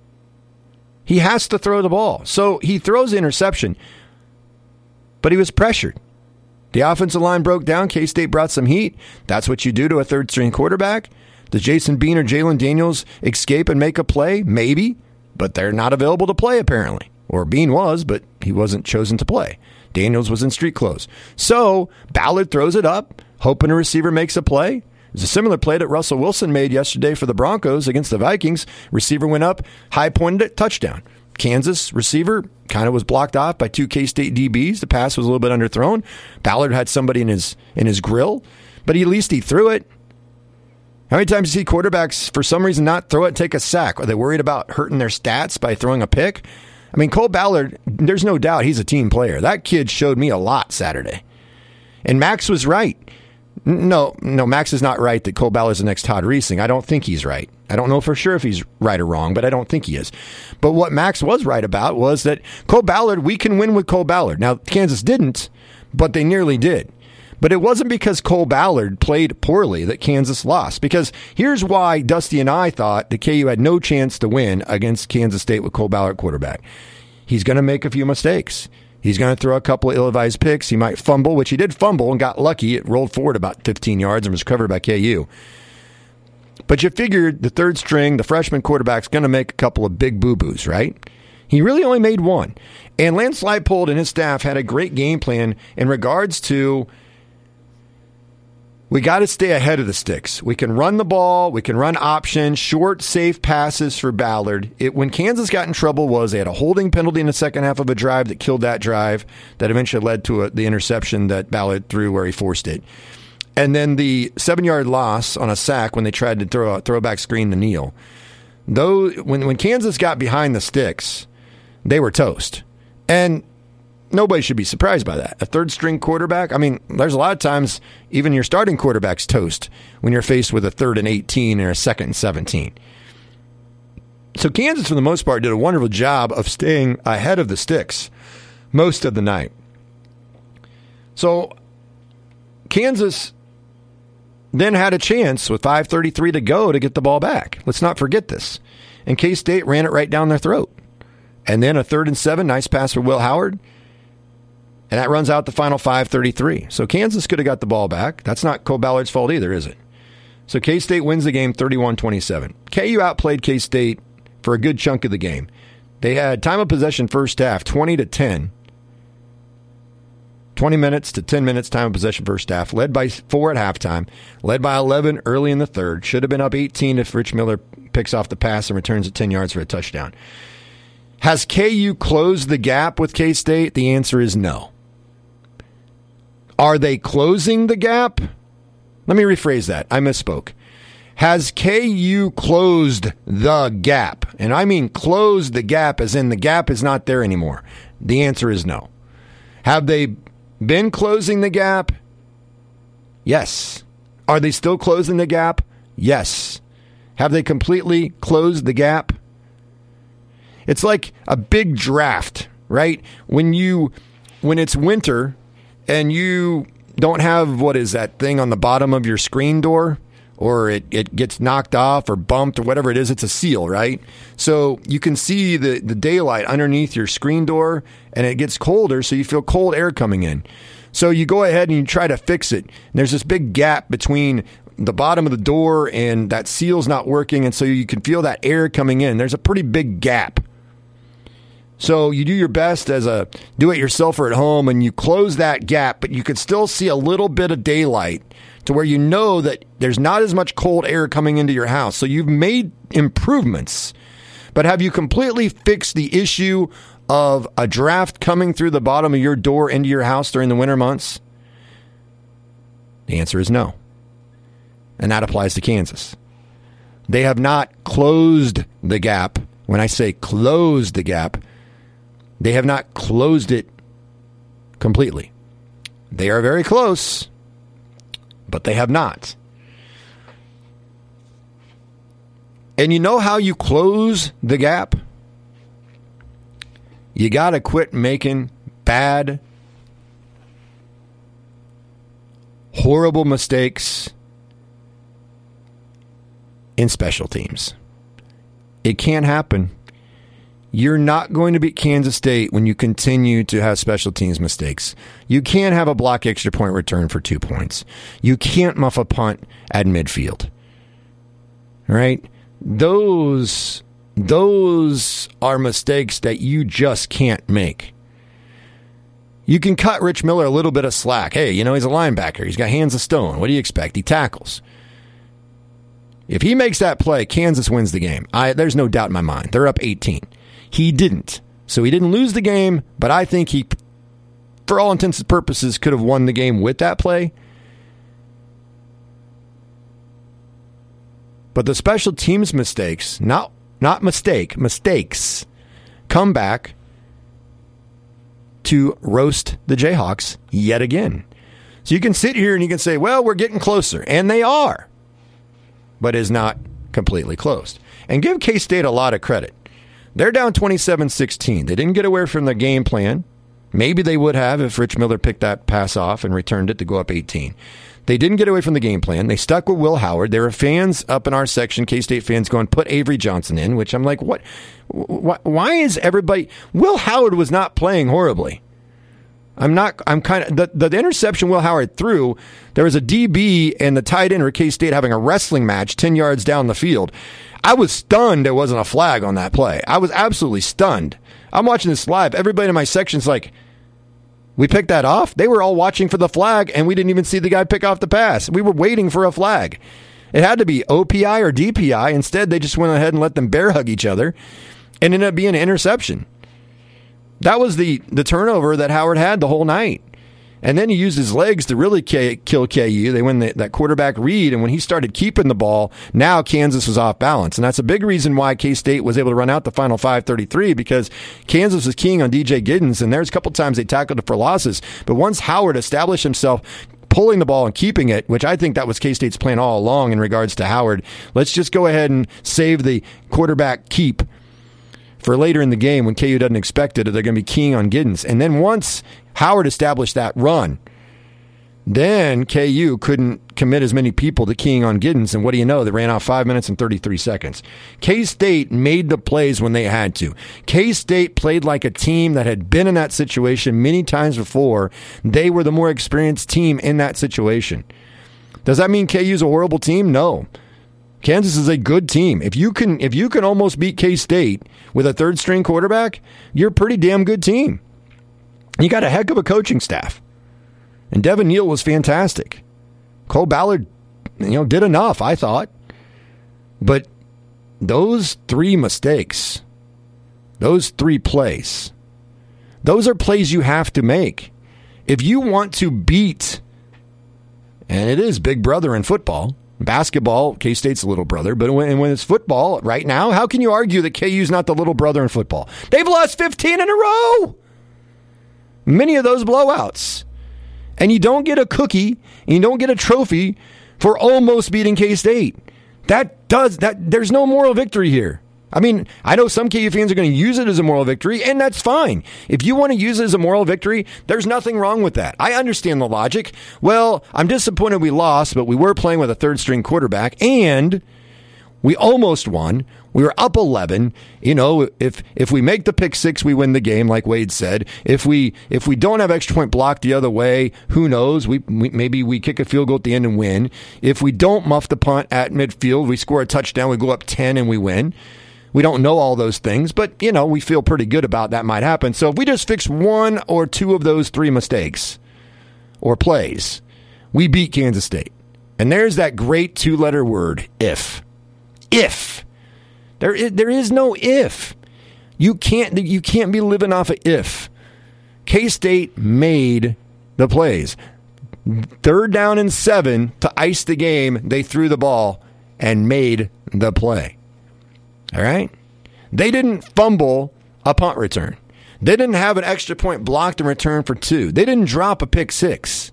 He has to throw the ball. So he throws the interception, but he was pressured. The offensive line broke down. K-State brought some heat. That's what you do to a third-string quarterback. Does Jason Bean or Jalen Daniels escape and make a play? Maybe, but they're not available to play apparently. Or Bean was, but he wasn't chosen to play. Daniels was in street clothes. So Ballard throws it up, hoping a receiver makes a play. It's a similar play that Russell Wilson made yesterday for the Broncos against the Vikings. Receiver went up, high pointed it, touchdown. Kansas receiver kind of was blocked off by two K-State D Bs. The pass was a little bit underthrown. Ballard had somebody in his in his grill, but at least he threw it. How many times do you see quarterbacks, for some reason, not throw it and take a sack? Are they worried about hurting their stats by throwing a pick? I mean, Cole Ballard, there's no doubt he's a team player. That kid showed me a lot Saturday. And Max was right. No, no, Max is not right that Cole Ballard's the next Todd Reesing. I don't think he's right. I don't know for sure if he's right or wrong, but I don't think he is. But what Max was right about was that Cole Ballard, we can win with Cole Ballard. Now, Kansas didn't, but they nearly did. But it wasn't because Cole Ballard played poorly that Kansas lost. Because here's why Dusty and I thought that K U had no chance to win against Kansas State with Cole Ballard quarterback. He's going to make a few mistakes. He's going to throw a couple of ill-advised picks. He might fumble, which he did fumble and got lucky. It rolled forward about fifteen yards and was covered by K U. But you figured the third string, the freshman quarterback's going to make a couple of big boo-boos, right? He really only made one. And Lance Leipold and his staff had a great game plan in regards to, we got to stay ahead of the sticks. We can run the ball. We can run options, short, safe passes for Ballard. It, when Kansas got in trouble was they had a holding penalty in the second half of a drive that killed that drive that eventually led to a, the interception that Ballard threw where he forced it. And then the seven-yard loss on a sack when they tried to throw a throwback screen to Neal. Though, when, when Kansas got behind the sticks, they were toast. And nobody should be surprised by that. A third-string quarterback, I mean, there's a lot of times even your starting quarterback's toast when you're faced with a third and eighteen or a second and seventeen. So Kansas, for the most part, did a wonderful job of staying ahead of the sticks most of the night. So Kansas then had a chance with five thirty-three to go to get the ball back. Let's not forget this. And K-State ran it right down their throat. And then a third and seven, nice pass for Will Howard. And that runs out the final five thirty-three. So Kansas could have got the ball back. That's not Cole Ballard's fault either, is it? So K-State wins the game thirty-one twenty-seven. K U outplayed K-State for a good chunk of the game. They had time of possession first half, twenty to ten. twenty minutes to ten minutes time of possession first half, led by four at halftime, led by eleven early in the third. Should have been up eighteen if Rich Miller picks off the pass and returns it ten yards for a touchdown. Has K U closed the gap with K-State? The answer is no. Are they closing the gap? Let me rephrase that. I misspoke. Has K U closed the gap? And I mean closed the gap as in the gap is not there anymore. The answer is no. Have they been closing the gap? Yes. Are they still closing the gap? Yes. Have they completely closed the gap? It's like a big draft, right? When you, when it's winter and you don't have, what is that thing on the bottom of your screen door, or it, it gets knocked off or bumped or whatever it is, it's a seal, right? So you can see the, the daylight underneath your screen door, and it gets colder, so you feel cold air coming in. So you go ahead and you try to fix it. And there's this big gap between the bottom of the door and that seal's not working, and so you can feel that air coming in. There's a pretty big gap. So you do your best as a do-it-yourselfer at home, and you close that gap, but you can still see a little bit of daylight to where you know that there's not as much cold air coming into your house. So you've made improvements, but have you completely fixed the issue of a draft coming through the bottom of your door into your house during the winter months? The answer is no. And that applies to Kansas. They have not closed the gap. When I say closed the gap, they have not closed it completely. They are very close, but they have not. And you know how you close the gap? You got to quit making bad, horrible mistakes in special teams. It can't happen. You're not going to beat Kansas State when you continue to have special teams mistakes. You can't have a block extra point return for two points. You can't muff a punt at midfield. Right? Those, those are mistakes that you just can't make. You can cut Rich Miller a little bit of slack. Hey, you know, he's a linebacker. He's got hands of stone. What do you expect? He tackles. If he makes that play, Kansas wins the game. I, there's no doubt in my mind. They're up eighteen. He didn't. So he didn't lose the game, but I think he, for all intents and purposes, could have won the game with that play. But the special teams mistakes, not, not mistake, mistakes, come back to roast the Jayhawks yet again. So you can sit here and you can say, well, we're getting closer. And they are. But is not completely closed. And give K-State a lot of credit. They're down twenty-seven sixteen. They didn't get away from their game plan. Maybe they would have if Rich Miller picked that pass off and returned it to go up eighteen. They didn't get away from the game plan. They stuck with Will Howard. There were fans up in our section, K-State fans, going, put Avery Johnson in, which I'm like, what? Why is everybody... Will Howard was not playing horribly. I'm not, I'm kind of, the, the interception Will Howard threw, there was a D B and the tight end for K-State having a wrestling match ten yards down the field. I was stunned there wasn't a flag on that play. I was absolutely stunned. I'm watching this live. Everybody in my section's like, we picked that off? They were all watching for the flag, and we didn't even see the guy pick off the pass. We were waiting for a flag. It had to be O P I or D P I. Instead, they just went ahead and let them bear hug each other and ended up being an interception. That was the, the turnover that Howard had the whole night. And then he used his legs to really K- kill K U. They win the, that quarterback read, and when he started keeping the ball, now Kansas was off balance. And that's a big reason why K-State was able to run out the final five thirty-three, because Kansas was keying on D J Giddens, and there's a couple times they tackled it for losses. But once Howard established himself pulling the ball and keeping it, which I think that was K-State's plan all along in regards to Howard, let's just go ahead and save the quarterback keep for later in the game when K U doesn't expect it, they're going to be keying on Giddens. And then once Howard established that run, then K U couldn't commit as many people to keying on Giddens. And what do you know? They ran out five minutes and thirty-three seconds. K-State made the plays when they had to. K-State played like a team that had been in that situation many times before. They were the more experienced team in that situation. Does that mean K U's a horrible team? No. Kansas is a good team. If you can if you can almost beat K-State with a third-string quarterback, you're a pretty damn good team. You got a heck of a coaching staff. And Devin Neal was fantastic. Cole Ballard, you know, did enough, I thought. But those three mistakes, those three plays, those are plays you have to make. If you want to beat, and it is big brother in football, basketball, K-State's a little brother, but when, when it's football right now, how can you argue that K U's not the little brother in football? They've lost fifteen in a row. Many of those blowouts. And you don't get a cookie, and you don't get a trophy for almost beating K-State. That does, that. There's no moral victory here. I mean, I know some K U fans are going to use it as a moral victory, and that's fine. If you want to use it as a moral victory, there's nothing wrong with that. I understand the logic. Well, I'm disappointed we lost, but we were playing with a third-string quarterback, and we almost won. We were up eleven. You know, if if we make the pick six, we win the game, like Wade said. If we if we don't have extra point blocked the other way, who knows? We, we maybe we kick a field goal at the end and win. If we don't muff the punt at midfield, we score a touchdown, we go up ten and we win. We don't know all those things, but, you know, we feel pretty good about that might happen. So if we just fix one or two of those three mistakes or plays, we beat Kansas State. And there's that great two-letter word, if. If. There is, there is no if. You can't, you can't be living off of if. K-State made the plays. Third down and seven to ice the game, they threw the ball and made the play. All right? They didn't fumble a punt return. They didn't have an extra point blocked and return for two. They didn't drop a pick six.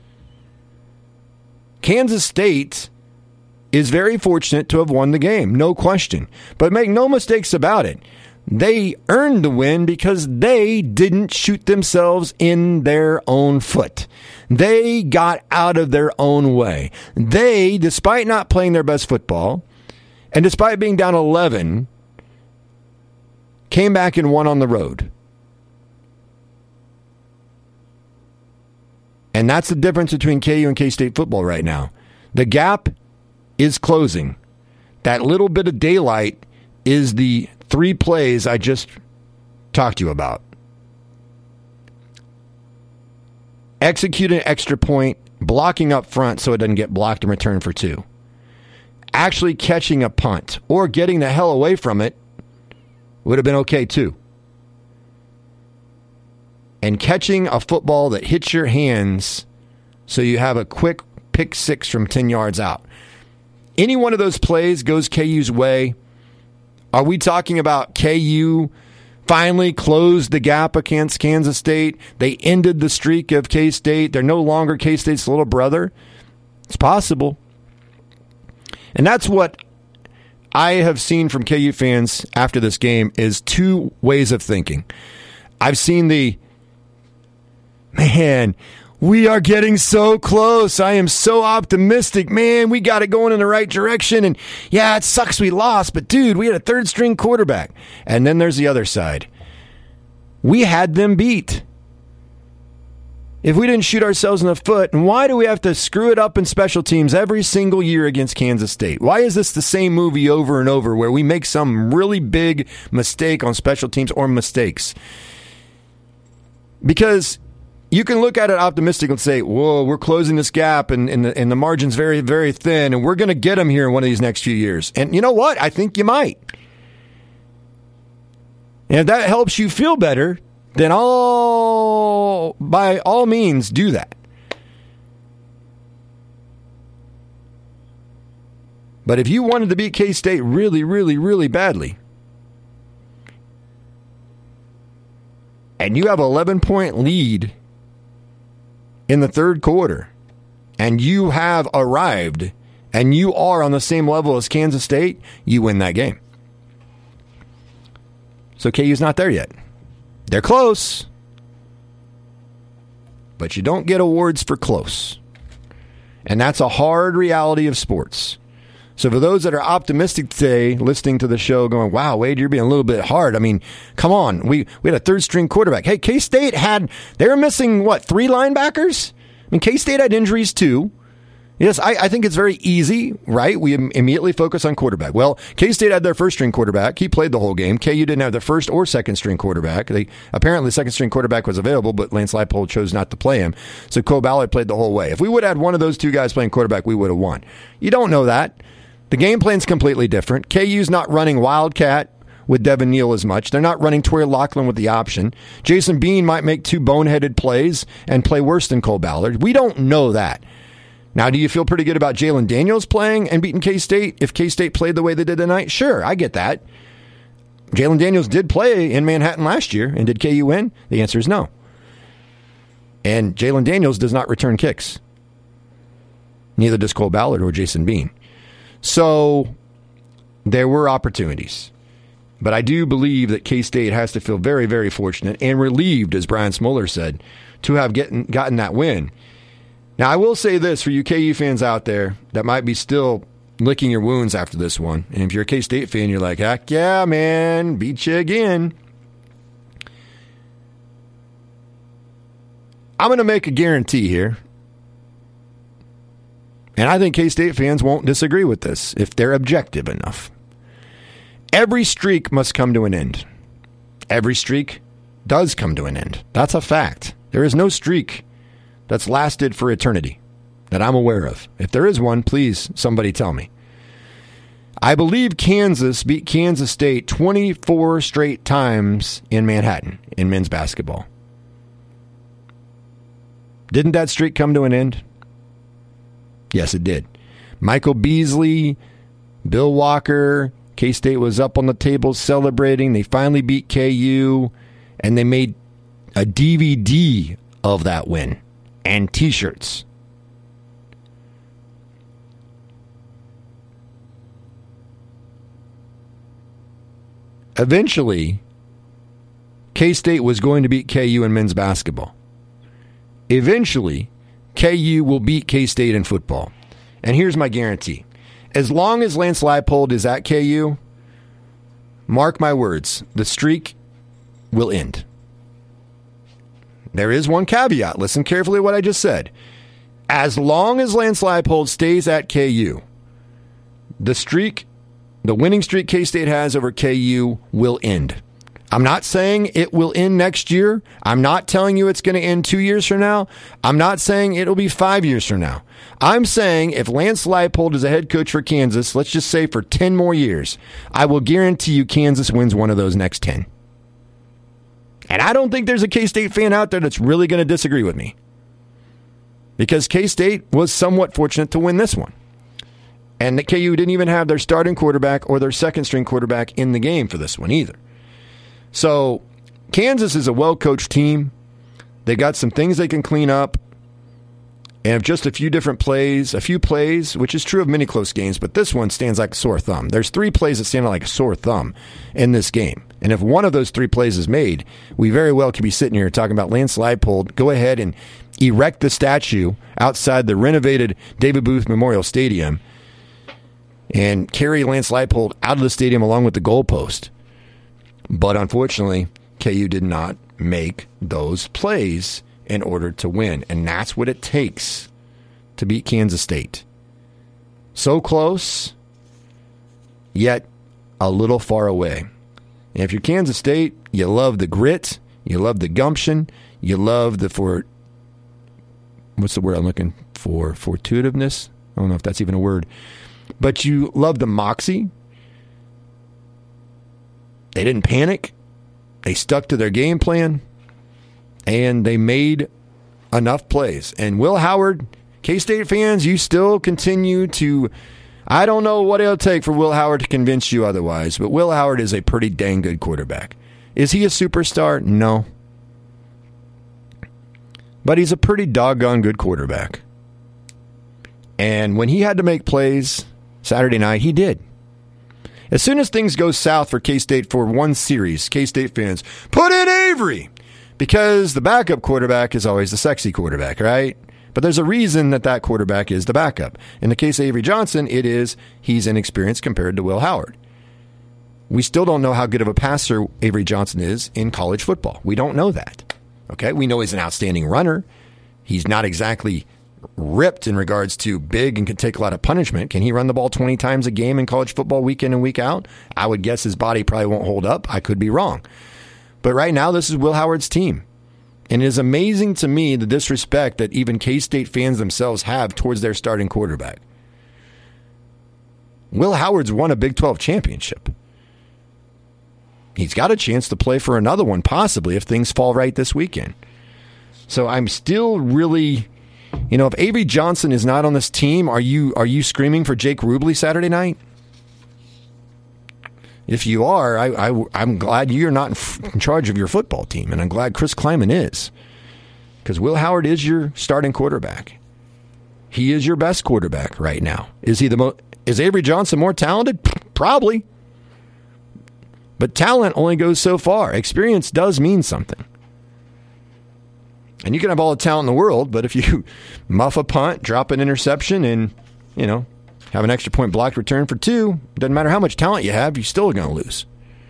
Kansas State is very fortunate to have won the game, no question. But make no mistakes about it. They earned the win because they didn't shoot themselves in their own foot. They got out of their own way. They, despite not playing their best football, and despite being down eleven, came back and won on the road. And that's the difference between K U and K-State football right now. The gap is closing. That little bit of daylight is the three plays I just talked to you about. Execute an extra point, blocking up front so it doesn't get blocked and returned for two. Actually catching a punt or getting the hell away from it would have been okay too. And catching a football that hits your hands so you have a quick pick six from ten yards out. Any one of those plays goes K U's way. Are we talking about K U finally closed the gap against Kansas State? They ended the streak of K-State. They're no longer K-State's little brother. It's possible. And that's what I have seen from K U fans after this game is two ways of thinking. I've seen the, man, we are getting so close. I am so optimistic. Man, we got it going in the right direction. And yeah, it sucks we lost, but dude, we had a third string quarterback. And then there's the other side. We had them beat. If we didn't shoot ourselves in the foot, and why do we have to screw it up in special teams every single year against Kansas State? Why is this the same movie over and over where we make some really big mistake on special teams or mistakes? Because you can look at it optimistic and say, whoa, we're closing this gap and, and, the, and the margin's very, very thin, and we're going to get them here in one of these next few years. And you know what? I think you might. And if that helps you feel better, then all, by all means, do that. But if you wanted to beat K-State really, really, really badly, and you have an eleven-point lead in the third quarter, and you have arrived, and you are on the same level as Kansas State, you win that game. So K U's not there yet. They're close, but you don't get awards for close. And that's a hard reality of sports. So for those that are optimistic today, listening to the show, going, wow, Wade, you're being a little bit hard. I mean, come on. We, we had a third-string quarterback. Hey, K-State had, they were missing, what, three linebackers? I mean, K-State had injuries too. Yes, I, I think it's very easy, right? We im- immediately focus on quarterback. Well, K-State had their first-string quarterback. He played the whole game. K U didn't have their first or second-string quarterback. They apparently the second-string quarterback was available, but Lance Leipold chose not to play him. So Cole Ballard played the whole way. If we would have had one of those two guys playing quarterback, we would have won. You don't know that. The game plan's completely different. K U's not running Wildcat with Devin Neal as much. They're not running Torrey Loughlin with the option. Jason Bean might make two boneheaded plays and play worse than Cole Ballard. We don't know that. Now, do you feel pretty good about Jalen Daniels playing and beating K-State if K-State played the way they did tonight? Sure, I get that. Jalen Daniels did play in Manhattan last year, and did K U win? The answer is no. And Jalen Daniels does not return kicks. Neither does Cole Ballard or Jason Bean. So there were opportunities. But I do believe that K-State has to feel very, very fortunate and relieved, as Brian Smoller said, to have getting, gotten that win. Now, I will say this for you K U fans out there that might be still licking your wounds after this one. And if you're a K-State fan, you're like, heck yeah, man, beat you again. I'm going to make a guarantee here. And I think K-State fans won't disagree with this if they're objective enough. Every streak must come to an end. Every streak does come to an end. That's a fact. There is no streak that's lasted for eternity that I'm aware of. If there is one, please, somebody tell me. I believe Kansas beat Kansas State twenty-four straight times in Manhattan in men's basketball. Didn't that streak come to an end? Yes, it did. Michael Beasley, Bill Walker, K-State was up on the table celebrating. They finally beat K U, and they made a D V D of that win. And T-shirts. Eventually, K-State was going to beat K U in men's basketball. Eventually, K U will beat K-State in football. And here's my guarantee. As long as Lance Leipold is at K U, mark my words, the streak will end. There is one caveat. Listen carefully to what I just said. As long as Lance Leipold stays at K U, the streak, the winning streak K-State has over K U will end. I'm not saying it will end next year. I'm not telling you it's going to end two years from now. I'm not saying it'll be five years from now. I'm saying if Lance Leipold is a head coach for Kansas, let's just say for ten more years, I will guarantee you Kansas wins one of those next ten. And I don't think there's a K-State fan out there that's really going to disagree with me. Because K-State was somewhat fortunate to win this one. And the K U didn't even have their starting quarterback or their second-string quarterback in the game for this one either. So Kansas is a well-coached team. They got some things they can clean up. And just a few different plays, a few plays, which is true of many close games, but this one stands like a sore thumb. There's three plays that stand out like a sore thumb in this game. And if one of those three plays is made, we very well could be sitting here talking about Lance Leipold. Go ahead and erect the statue outside the renovated David Booth Memorial Stadium and carry Lance Leipold out of the stadium along with the goalpost. But unfortunately, K U did not make those plays in order to win. And that's what it takes to beat Kansas State. So close, yet a little far away. And if you're Kansas State, you love the grit, you love the gumption, you love the for what's the word I'm looking for? Fortuitiveness? I don't know if that's even a word. But you love the moxie. They didn't panic. They stuck to their game plan. And they made enough plays. And Will Howard, K-State fans, you still continue to, I don't know what it'll take for Will Howard to convince you otherwise, but Will Howard is a pretty dang good quarterback. Is he a superstar? No. But he's a pretty doggone good quarterback. And when he had to make plays Saturday night, he did. As soon as things go south for K-State for one series, K-State fans, put in Avery! Because the backup quarterback is always the sexy quarterback, right? But there's a reason that that quarterback is the backup. In the case of Avery Johnson, it is he's inexperienced compared to Will Howard. We still don't know how good of a passer Avery Johnson is in college football. We don't know that. Okay, we know he's an outstanding runner. He's not exactly ripped in regards to big and can take a lot of punishment. Can he run the ball twenty times a game in college football week in and week out? I would guess his body probably won't hold up. I could be wrong. But right now, this is Will Howard's team. And it is amazing to me the disrespect that even K-State fans themselves have towards their starting quarterback. Will Howard's won a Big twelve championship. He's got a chance to play for another one, possibly, if things fall right this weekend. So I'm still really, you know, if Avery Johnson is not on this team, are you are you screaming for Jake Rubley Saturday night? If you are, I, I, I'm glad you're not in, f- in charge of your football team, and I'm glad Chris Kleiman is, because Will Howard is your starting quarterback. He is your best quarterback right now. Is he the mo- Is Avery Johnson more talented? Probably. But talent only goes so far. Experience does mean something. And you can have all the talent in the world, but if you muff a punt, drop an interception, and, you know, have an extra point blocked return for two, doesn't matter how much talent you have, you're still going to lose.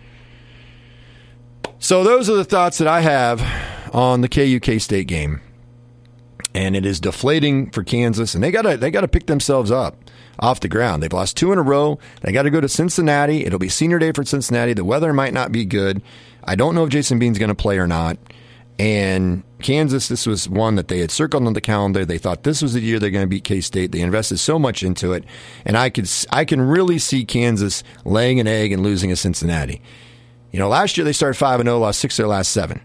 So those are the thoughts that I have on the K U K-State game. And it is deflating for Kansas, and they got to they got to pick themselves up off the ground. They've lost two in a row. They got to go to Cincinnati. It'll be senior day for Cincinnati. The weather might not be good. I don't know if Jason Bean's going to play or not. And Kansas, this was one that they had circled on the calendar. They thought this was the year they're going to beat K-State. They invested so much into it. And I could I can really see Kansas laying an egg and losing to Cincinnati. You know, last year they started five and oh, lost six of their last seven.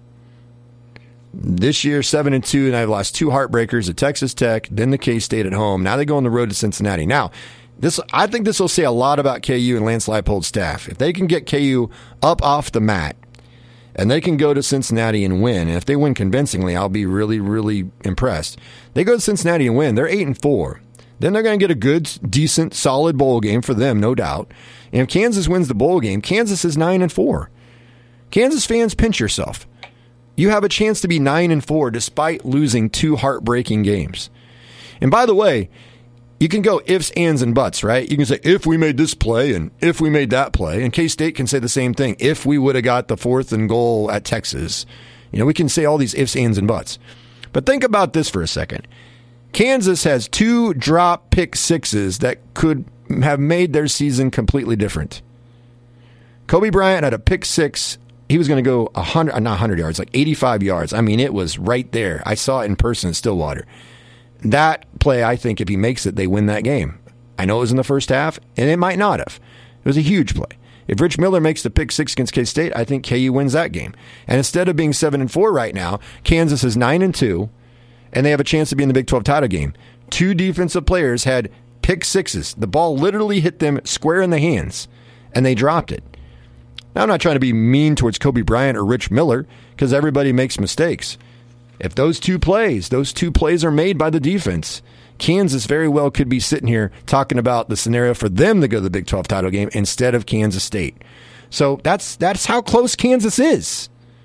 This year, seven and two, and I've lost two heartbreakers at Texas Tech, then the K-State at home. Now they go on the road to Cincinnati. Now, this I think this will say a lot about K U and Lance Leipold's staff. If they can get K U up off the mat, and they can go to Cincinnati and win. And if they win convincingly, I'll be really, really impressed. They go to Cincinnati and win. They're eight and four. Then they're going to get a good, decent, solid bowl game for them, no doubt. And if Kansas wins the bowl game, Kansas is nine and four. Kansas fans, pinch yourself. You have a chance to be nine and four despite losing two heartbreaking games. And by the way, you can go ifs, ands, and buts, right? You can say, if we made this play and if we made that play. And K-State can say the same thing. If we would have got the fourth and goal at Texas. You know, we can say all these ifs, ands, and buts. But think about this for a second. Kansas has two drop pick sixes that could have made their season completely different. Kobe Bryant had a pick six. He was going to go one hundred, not one hundred yards, like eighty-five yards. I mean, it was right there. I saw it in person in Stillwater. That play, I think, if he makes it, they win that game. I know it was in the first half, and it might not have. It was a huge play. If Rich Miller makes the pick six against K-State, I think K U wins that game. And instead of being seven and four right now, Kansas is nine and two, and they have a chance to be in the Big twelve title game. Two defensive players had pick sixes. The ball literally hit them square in the hands, and they dropped it. Now, I'm not trying to be mean towards Kobe Bryant or Rich Miller, because everybody makes mistakes. If those two plays, those two plays are made by the defense, Kansas very well could be sitting here talking about the scenario for them to go to the Big twelve title game instead of Kansas State. So that's that's how close Kansas is.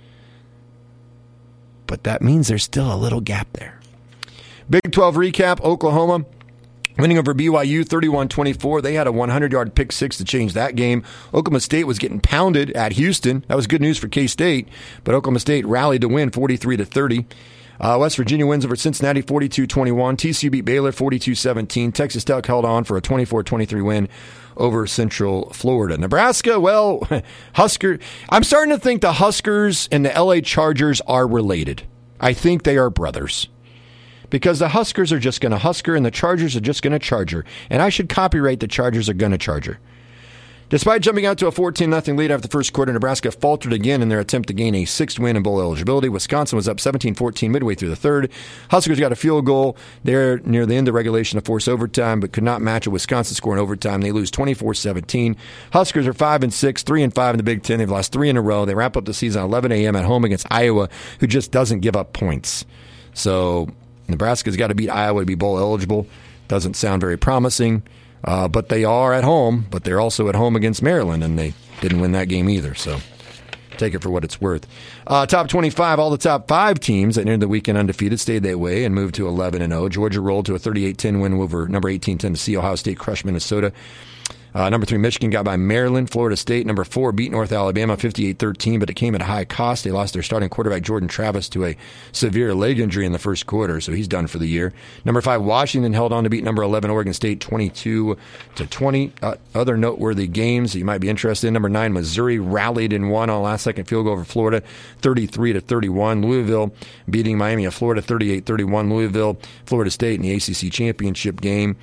But that means there's still a little gap there. Big twelve recap, Oklahoma winning over B Y U thirty-one twenty-four. They had a hundred-yard pick six to change that game. Oklahoma State was getting pounded at Houston. That was good news for K-State, but Oklahoma State rallied to win forty-three to thirty. Uh, West Virginia wins over Cincinnati forty-two twenty-one. T C U beat Baylor forty-two seventeen. Texas Tech held on for a twenty-four twenty-three win over Central Florida. Nebraska, well, Husker. I'm starting to think the Huskers and the L A Chargers are related. I think they are brothers. Because the Huskers are just going to Husker and the Chargers are just going to Charger. And I should copyright the Chargers are going to Charger. Despite jumping out to a fourteen nothing lead after the first quarter, Nebraska faltered again in their attempt to gain a sixth win in bowl eligibility. Wisconsin was up seventeen fourteen midway through the third. Huskers got a field goal there near the end of regulation to force overtime, but could not match a Wisconsin score in overtime. They lose twenty-four seventeen. Huskers are five and six, three and five in the Big Ten. They've lost three in a row. They wrap up the season at eleven a.m. at home against Iowa, who just doesn't give up points. So Nebraska's got to beat Iowa to be bowl eligible. Doesn't sound very promising. Uh, but they are at home, but they're also at home against Maryland, and they didn't win that game either. So take it for what it's worth. Uh, top twenty-five, all the top five teams that entered the weekend undefeated stayed that way and moved to eleven and oh. Georgia rolled to a thirty-eight ten win over number eighteen Tennessee. Ohio State crushed Minnesota. Uh, number three, Michigan got by Maryland. Florida State, number four, beat North Alabama fifty-eight thirteen, but it came at a high cost. They lost their starting quarterback, Jordan Travis, to a severe leg injury in the first quarter, so he's done for the year. Number five, Washington held on to beat number eleven, Oregon State, twenty-two to twenty. Uh, other noteworthy games that you might be interested in. Number nine, Missouri rallied and won on a last-second field goal over Florida, thirty-three to thirty-one. Louisville beating Miami of Florida, thirty-eight thirty-one. Louisville, Florida State in the A C C championship game.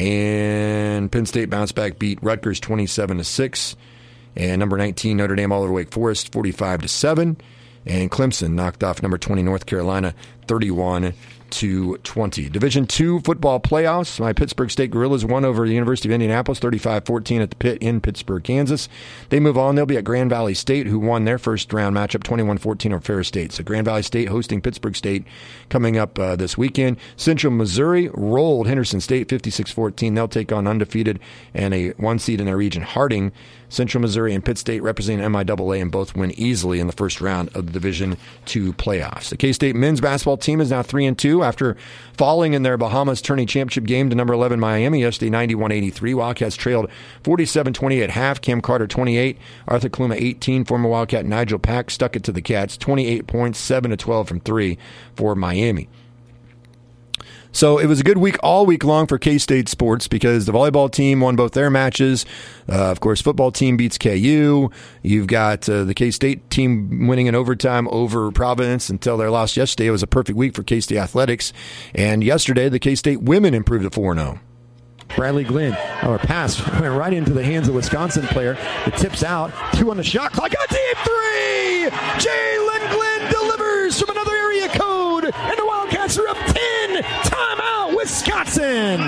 And Penn State bounced back, beat Rutgers twenty-seven to six. And number nineteen, Notre Dame all over Wake Forest, forty-five to seven. And Clemson knocked off number twenty, North Carolina, thirty-one to twenty. Division two football playoffs. My Pittsburgh State Gorillas won over the University of Indianapolis, thirty-five fourteen at the Pit in Pittsburgh, Kansas. They move on. They'll be at Grand Valley State, who won their first round matchup, twenty-one fourteen over Ferris State. So Grand Valley State hosting Pittsburgh State coming up uh, this weekend. Central Missouri rolled Henderson State fifty-six fourteen. They'll take on undefeated and a one seed in their region, Harding. Central Missouri and Pitt State representing M I A A and both win easily in the first round of the Division two playoffs. The K-State men's basketball team is now three and two after falling in their Bahamas tourney championship game to number eleven Miami yesterday, ninety-one eighty-three. Wildcats trailed forty-seven twenty-eight at half. Cam Carter, twenty-eight. Arthur Kluma, eighteen. Former Wildcat Nigel Pack stuck it to the Cats, twenty-eight points, seven to twelve from three for Miami. So it was a good week all week long for K-State sports because the volleyball team won both their matches. Uh, of course, football team beats K U. You've got uh, the K-State team winning in overtime over Providence until their loss yesterday. It was a perfect week for K-State athletics. And yesterday, the K-State women improved to four and oh. Bradley Glenn, or pass, went right into the hands of the Wisconsin player. It tips out. Two on the shot clock. A deep three! Jalen Glenn delivers from another area code. And the Wildcats are up ten. Timeout, Wisconsin.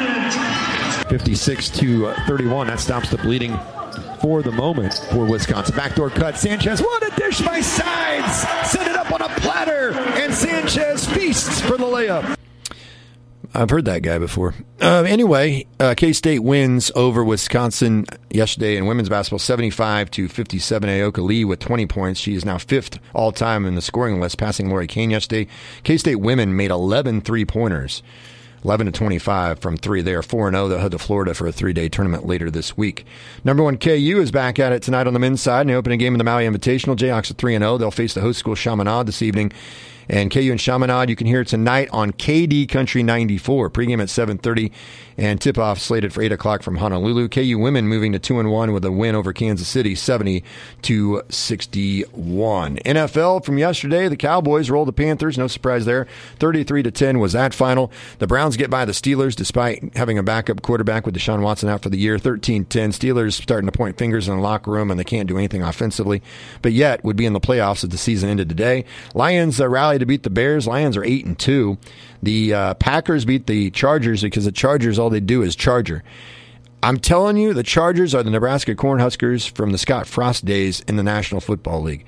fifty-six to thirty-one. That stops the bleeding for the moment for Wisconsin. Backdoor cut. Sanchez, what a dish by Sides. Set it up on a platter. And Sanchez feasts for the layup. I've heard that guy before. Uh, anyway, uh, K-State wins over Wisconsin yesterday in women's basketball, seventy-five to fifty-seven. Aoka Lee with twenty points. She is now fifth all-time in the scoring list, passing Lori Kane yesterday. K-State women made eleven three-pointers, eleven to twenty-five from three. They are four and oh. They'll head to Florida for a three-day tournament later this week. Number one, K U is back at it tonight on the men's side in the opening game of the Maui Invitational. Jayhawks are three and oh. They'll face the host school Chaminade this evening. And K U and Chaminade, you can hear it tonight on K D Country ninety-four. Pregame at seven thirty and tip-off slated for eight o'clock from Honolulu. K U women moving to two and one with a win over Kansas City, seventy to sixty-one. N F L from yesterday, the Cowboys rolled the Panthers. No surprise there. thirty-three to ten was that final. The Browns get by the Steelers despite having a backup quarterback with Deshaun Watson out for the year, thirteen ten. Steelers starting to point fingers in the locker room, and they can't do anything offensively, but yet would be in the playoffs if the season ended today. Lions uh, rallied to beat the Bears. Lions are eight and two. The uh, Packers beat the Chargers because the Chargers, all they do is Charger. I'm telling you, the Chargers are the Nebraska Cornhuskers from the Scott Frost days in the National Football League.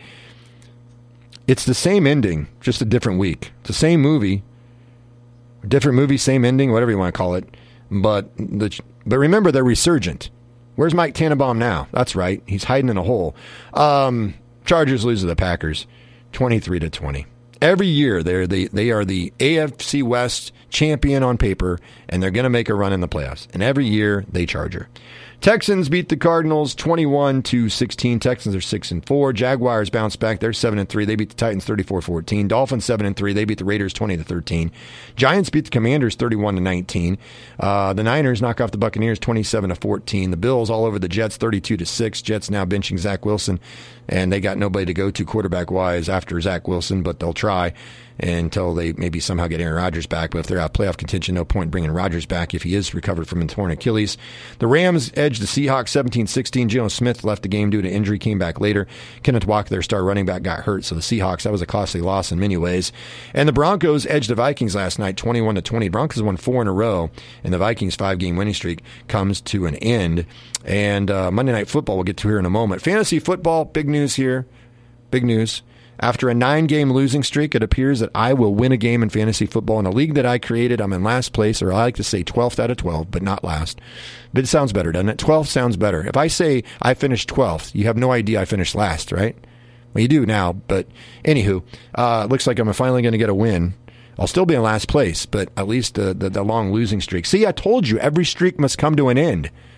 It's the same ending, just a different week. It's the same movie, different movie, same ending, whatever you want to call it. But the but remember, they're resurgent. Where's Mike Tannenbaum now? That's right, he's hiding in a hole. Um, Chargers lose to the Packers, twenty-three to twenty. Every year, they're the, they are the A F C West champion on paper, and they're going to make a run in the playoffs. And every year, they Charger. Texans beat the Cardinals twenty-one to sixteen. Texans are six and four. Jaguars bounce back. They're seven and three. They beat the Titans thirty-four fourteen. Dolphins seven and three. They beat the Raiders twenty to thirteen. Giants beat the Commanders thirty-one to nineteen. Uh, the Niners knock off the Buccaneers twenty-seven to fourteen. The Bills all over the Jets thirty-two to six. Jets now benching Zach Wilson, and they got nobody to go to quarterback-wise after Zach Wilson, but they'll try until they maybe somehow get Aaron Rodgers back. But if they're out of playoff contention, no point bringing Rodgers back if he is recovered from a torn Achilles. The Rams edged the Seahawks seventeen sixteen. Geno Smith left the game due to injury, came back later. Kenneth Walker, their star running back, got hurt. So the Seahawks, that was a costly loss in many ways. And the Broncos edged the Vikings last night twenty-one to twenty. Broncos won four in a row, and the Vikings' five-game winning streak comes to an end. And uh, Monday Night Football we'll get to here in a moment. Fantasy football, big news here. Big news. After a nine-game losing streak, it appears that I will win a game in fantasy football. In a league that I created, I'm in last place, or I like to say twelfth out of twelve, but not last. But it sounds better, doesn't it? twelfth sounds better. If I say I finished twelfth, you have no idea I finished last, right? Well, you do now, but anywho, uh, looks like I'm finally going to get a win. I'll still be in last place, but at least the, the, the long losing streak. See, I told you, every streak must come to an end.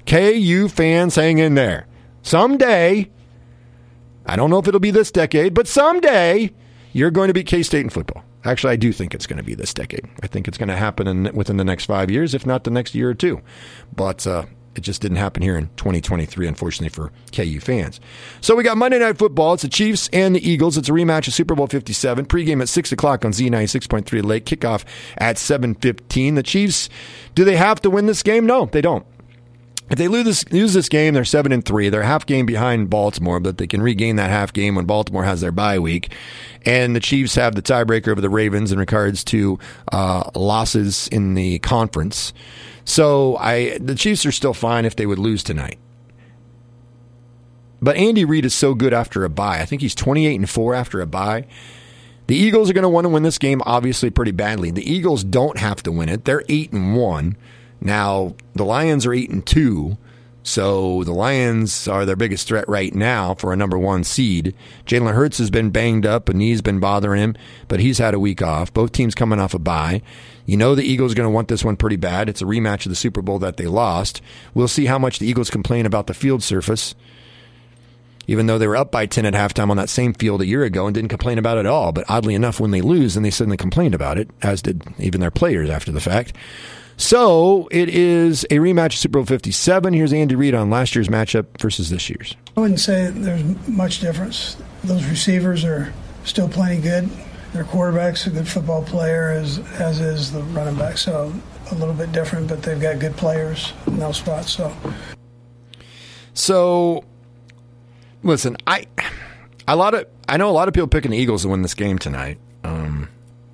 K U fans, hang in there. Someday, I don't know if it'll be this decade, but someday you're going to beat K-State in football. Actually, I do think it's going to be this decade. I think it's going to happen in, within the next five years, if not the next year or two. But uh, it just didn't happen here in twenty twenty-three, unfortunately, for K U fans. So we got Monday Night Football. It's the Chiefs and the Eagles. It's a rematch of Super Bowl fifty-seven. Pregame at six o'clock on Z ninety-six point three Lake. Kickoff at seven fifteen. The Chiefs, do they have to win this game? No, they don't. If they lose this, lose this game, they're seven and three. They're a half game behind Baltimore, but they can regain that half game when Baltimore has their bye week. And the Chiefs have the tiebreaker over the Ravens in regards to uh, losses in the conference. So I, the Chiefs are still fine if they would lose tonight. But Andy Reid is so good after a bye. I think he's twenty-eight and four after a bye. The Eagles are going to want to win this game, obviously, pretty badly. The Eagles don't have to win it. They're eight and one. Now, the Lions are eight and two, so the Lions are their biggest threat right now for a number one seed. Jalen Hurts has been banged up, a knee's been bothering him, but he's had a week off. Both teams coming off a bye. You know the Eagles are going to want this one pretty bad. It's a rematch of the Super Bowl that they lost. We'll see how much the Eagles complain about the field surface, even though they were up by ten at halftime on that same field a year ago and didn't complain about it at all. But oddly enough, when they lose, then they suddenly complained about it, as did even their players after the fact. So it is a rematch of Super Bowl fifty-seven. Here's Andy Reid on last year's matchup versus this year's. I wouldn't say there's much difference. Those receivers are still plenty good. Their quarterback's a good football player, as as is the running back. So a little bit different, but they've got good players in those spots. So, so listen, I a lot of I know a lot of people picking the Eagles to win this game tonight. Um,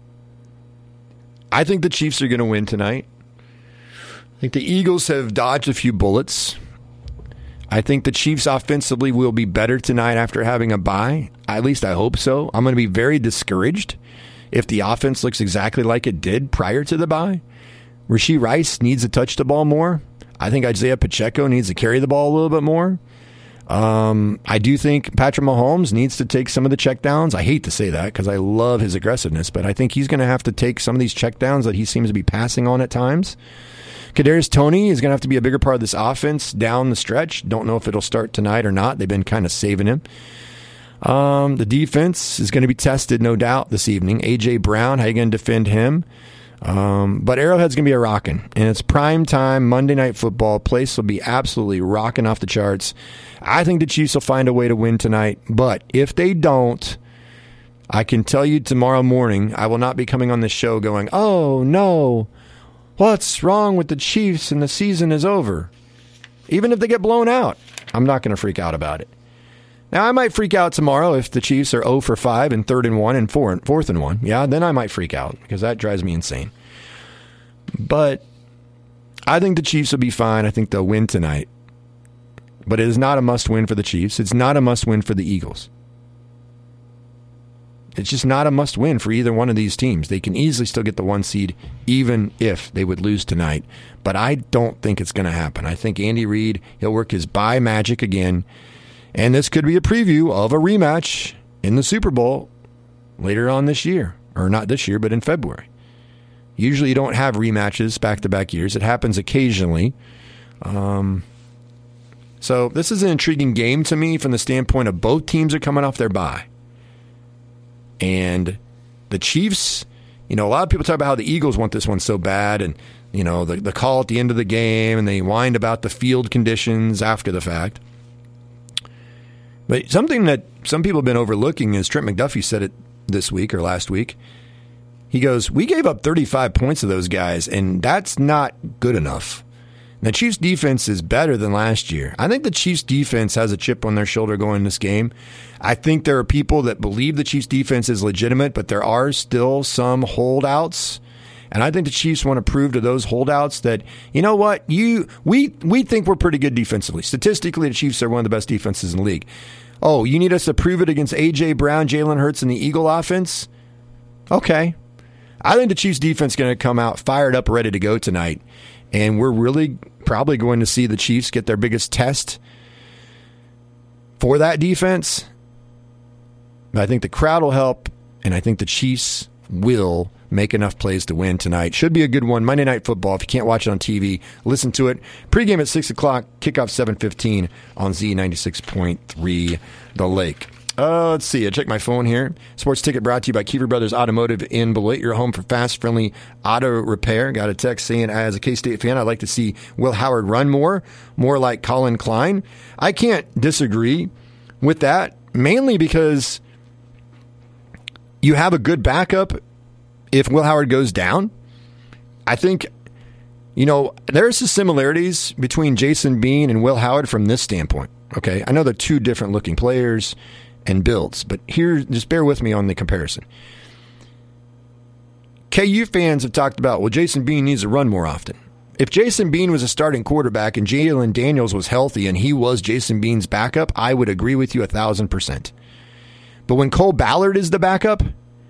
I think the Chiefs are going to win tonight. I think the Eagles have dodged a few bullets. I think the Chiefs offensively will be better tonight after having a bye. At least I hope so. I'm going to be very discouraged if the offense looks exactly like it did prior to the bye. Rashee Rice needs to touch the ball more. I think Isaiah Pacheco needs to carry the ball a little bit more. Um, I do think Patrick Mahomes needs to take some of the checkdowns. I hate to say that because I love his aggressiveness, but I think he's going to have to take some of these checkdowns that he seems to be passing on at times. Kadarius Toney is going to have to be a bigger part of this offense down the stretch. Don't know if it'll start tonight or not. They've been kind of saving him. Um, the defense is going to be tested, no doubt, this evening. A J. Brown, how are you going to defend him? Um, but Arrowhead's going to be a rocking, and it's prime time Monday Night Football. Place will be absolutely rocking off the charts. I think the Chiefs will find a way to win tonight, but if they don't, I can tell you tomorrow morning I will not be coming on this show going, oh, no, what's wrong with the Chiefs and the season is over. Even if they get blown out, I'm not going to freak out about it. Now, I might freak out tomorrow if the Chiefs are oh for five and third and one and four and fourth and one. Yeah, then I might freak out because that drives me insane. But I think the Chiefs will be fine. I think they'll win tonight. But it is not a must-win for the Chiefs. It's not a must-win for the Eagles. It's just not a must-win for either one of these teams. They can easily still get the one seed even if they would lose tonight. But I don't think it's going to happen. I think Andy Reid, he'll work his bye magic again. And this could be a preview of a rematch in the Super Bowl later on this year. Or not this year, but in February. Usually you don't have rematches back-to-back years. It happens occasionally. Um, so this is an intriguing game to me from the standpoint of both teams are coming off their bye. And the Chiefs, you know, a lot of people talk about how the Eagles want this one so bad and, you know, the, the call at the end of the game and they whined about the field conditions after the fact. But something that some people have been overlooking is Trent McDuffie said it this week or last week. He goes, we gave up thirty-five points to those guys, and that's not good enough. The Chiefs' defense is better than last year. I think the Chiefs' defense has a chip on their shoulder going in this game. I think there are people that believe the Chiefs' defense is legitimate, but there are still some holdouts. And I think the Chiefs want to prove to those holdouts that, you know what, you we we think we're pretty good defensively. Statistically, the Chiefs are one of the best defenses in the league. Oh, you need us to prove it against A J. Brown, Jalen Hurts, and the Eagle offense? Okay. I think the Chiefs' defense is going to come out fired up, ready to go tonight. And we're really probably going to see the Chiefs get their biggest test for that defense. But I think the crowd will help, and I think the Chiefs will make enough plays to win tonight. Should be a good one. Monday Night Football. If you can't watch it on T V, listen to it. Pregame at six o'clock, kickoff seven fifteen on Z ninety-six point three The Lake. Uh, let's see. I check my phone here. Sports Ticket brought to you by Kiefer Brothers Automotive in Beloit. Your home for fast, friendly auto repair. Got a text saying, as a K-State fan, I'd like to see Will Howard run more, more like Colin Klein. I can't disagree with that, mainly because you have a good backup if Will Howard goes down. I think, you know, there's some similarities between Jason Bean and Will Howard from this standpoint. Okay, I know they're two different looking players and builds, but here, just bear with me on the comparison. K U fans have talked about, well, Jason Bean needs to run more often. If Jason Bean was a starting quarterback and Jalen Daniels was healthy and he was Jason Bean's backup, I would agree with you a thousand percent. But when Cole Ballard is the backup,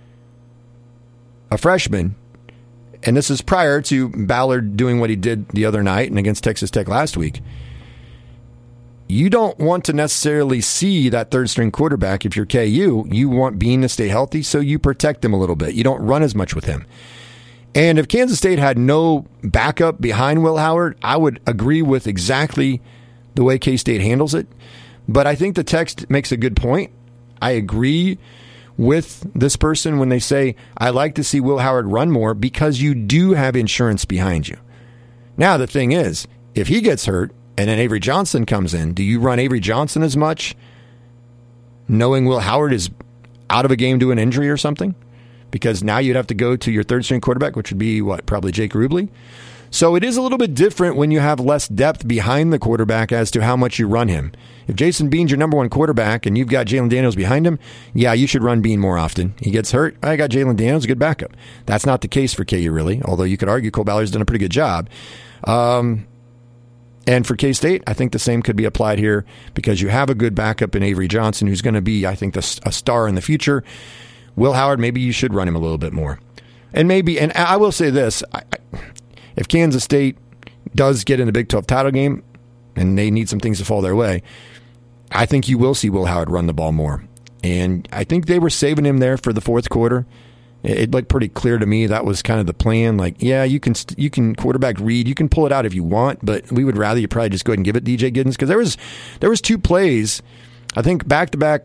a freshman, and this is prior to Ballard doing what he did the other night and against Texas Tech last week, you don't want to necessarily see that third-string quarterback if you're K U. You want Bean to stay healthy, so you protect him a little bit. You don't run as much with him. And if Kansas State had no backup behind Will Howard, I would agree with exactly the way K-State handles it. But I think the text makes a good point. I agree with this person when they say, I like to see Will Howard run more because you do have insurance behind you. Now, the thing is, if he gets hurt, and then Avery Johnson comes in, do you run Avery Johnson as much, knowing Will Howard is out of a game due to an injury or something? Because now you'd have to go to your third-string quarterback, which would be, what, probably Jake Rubley? So it is a little bit different when you have less depth behind the quarterback as to how much you run him. If Jason Bean's your number one quarterback and you've got Jalen Daniels behind him, yeah, you should run Bean more often. He gets hurt, I got Jalen Daniels, a good backup. That's not the case for K U, really, although you could argue Cole Ballard's done a pretty good job. Um... And for K-State, I think the same could be applied here because you have a good backup in Avery Johnson who's going to be, I think, the, a star in the future. Will Howard, maybe you should run him a little bit more. And maybe, and I will say this, I, I, if Kansas State does get in the Big twelve title game and they need some things to fall their way, I think you will see Will Howard run the ball more. And I think they were saving him there for the fourth quarter. It looked pretty clear to me that was kind of the plan. Like, yeah, you can you can quarterback read, you can pull it out if you want, but we would rather you probably just go ahead and give it D J Giddens because there was there was two plays, I think back to back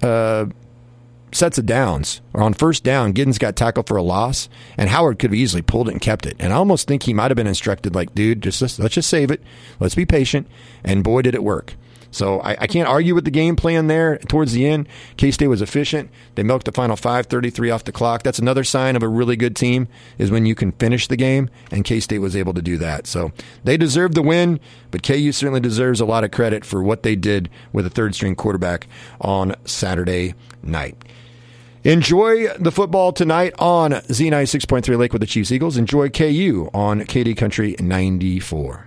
sets of downs, or on first down, Giddens got tackled for a loss, and Howard could have easily pulled it and kept it. And I almost think he might have been instructed, like, dude, just let's, let's just save it, let's be patient, and boy, did it work. So I, I can't argue with the game plan there. Towards the end, K-State was efficient. They milked the final five thirty-three off the clock. That's another sign of a really good team is when you can finish the game, and K-State was able to do that. So they deserve the win, but K U certainly deserves a lot of credit for what they did with a third-string quarterback on Saturday night. Enjoy the football tonight on Z ninety-six point three Lake with the Chiefs Eagles. Enjoy K U on K D Country ninety-four.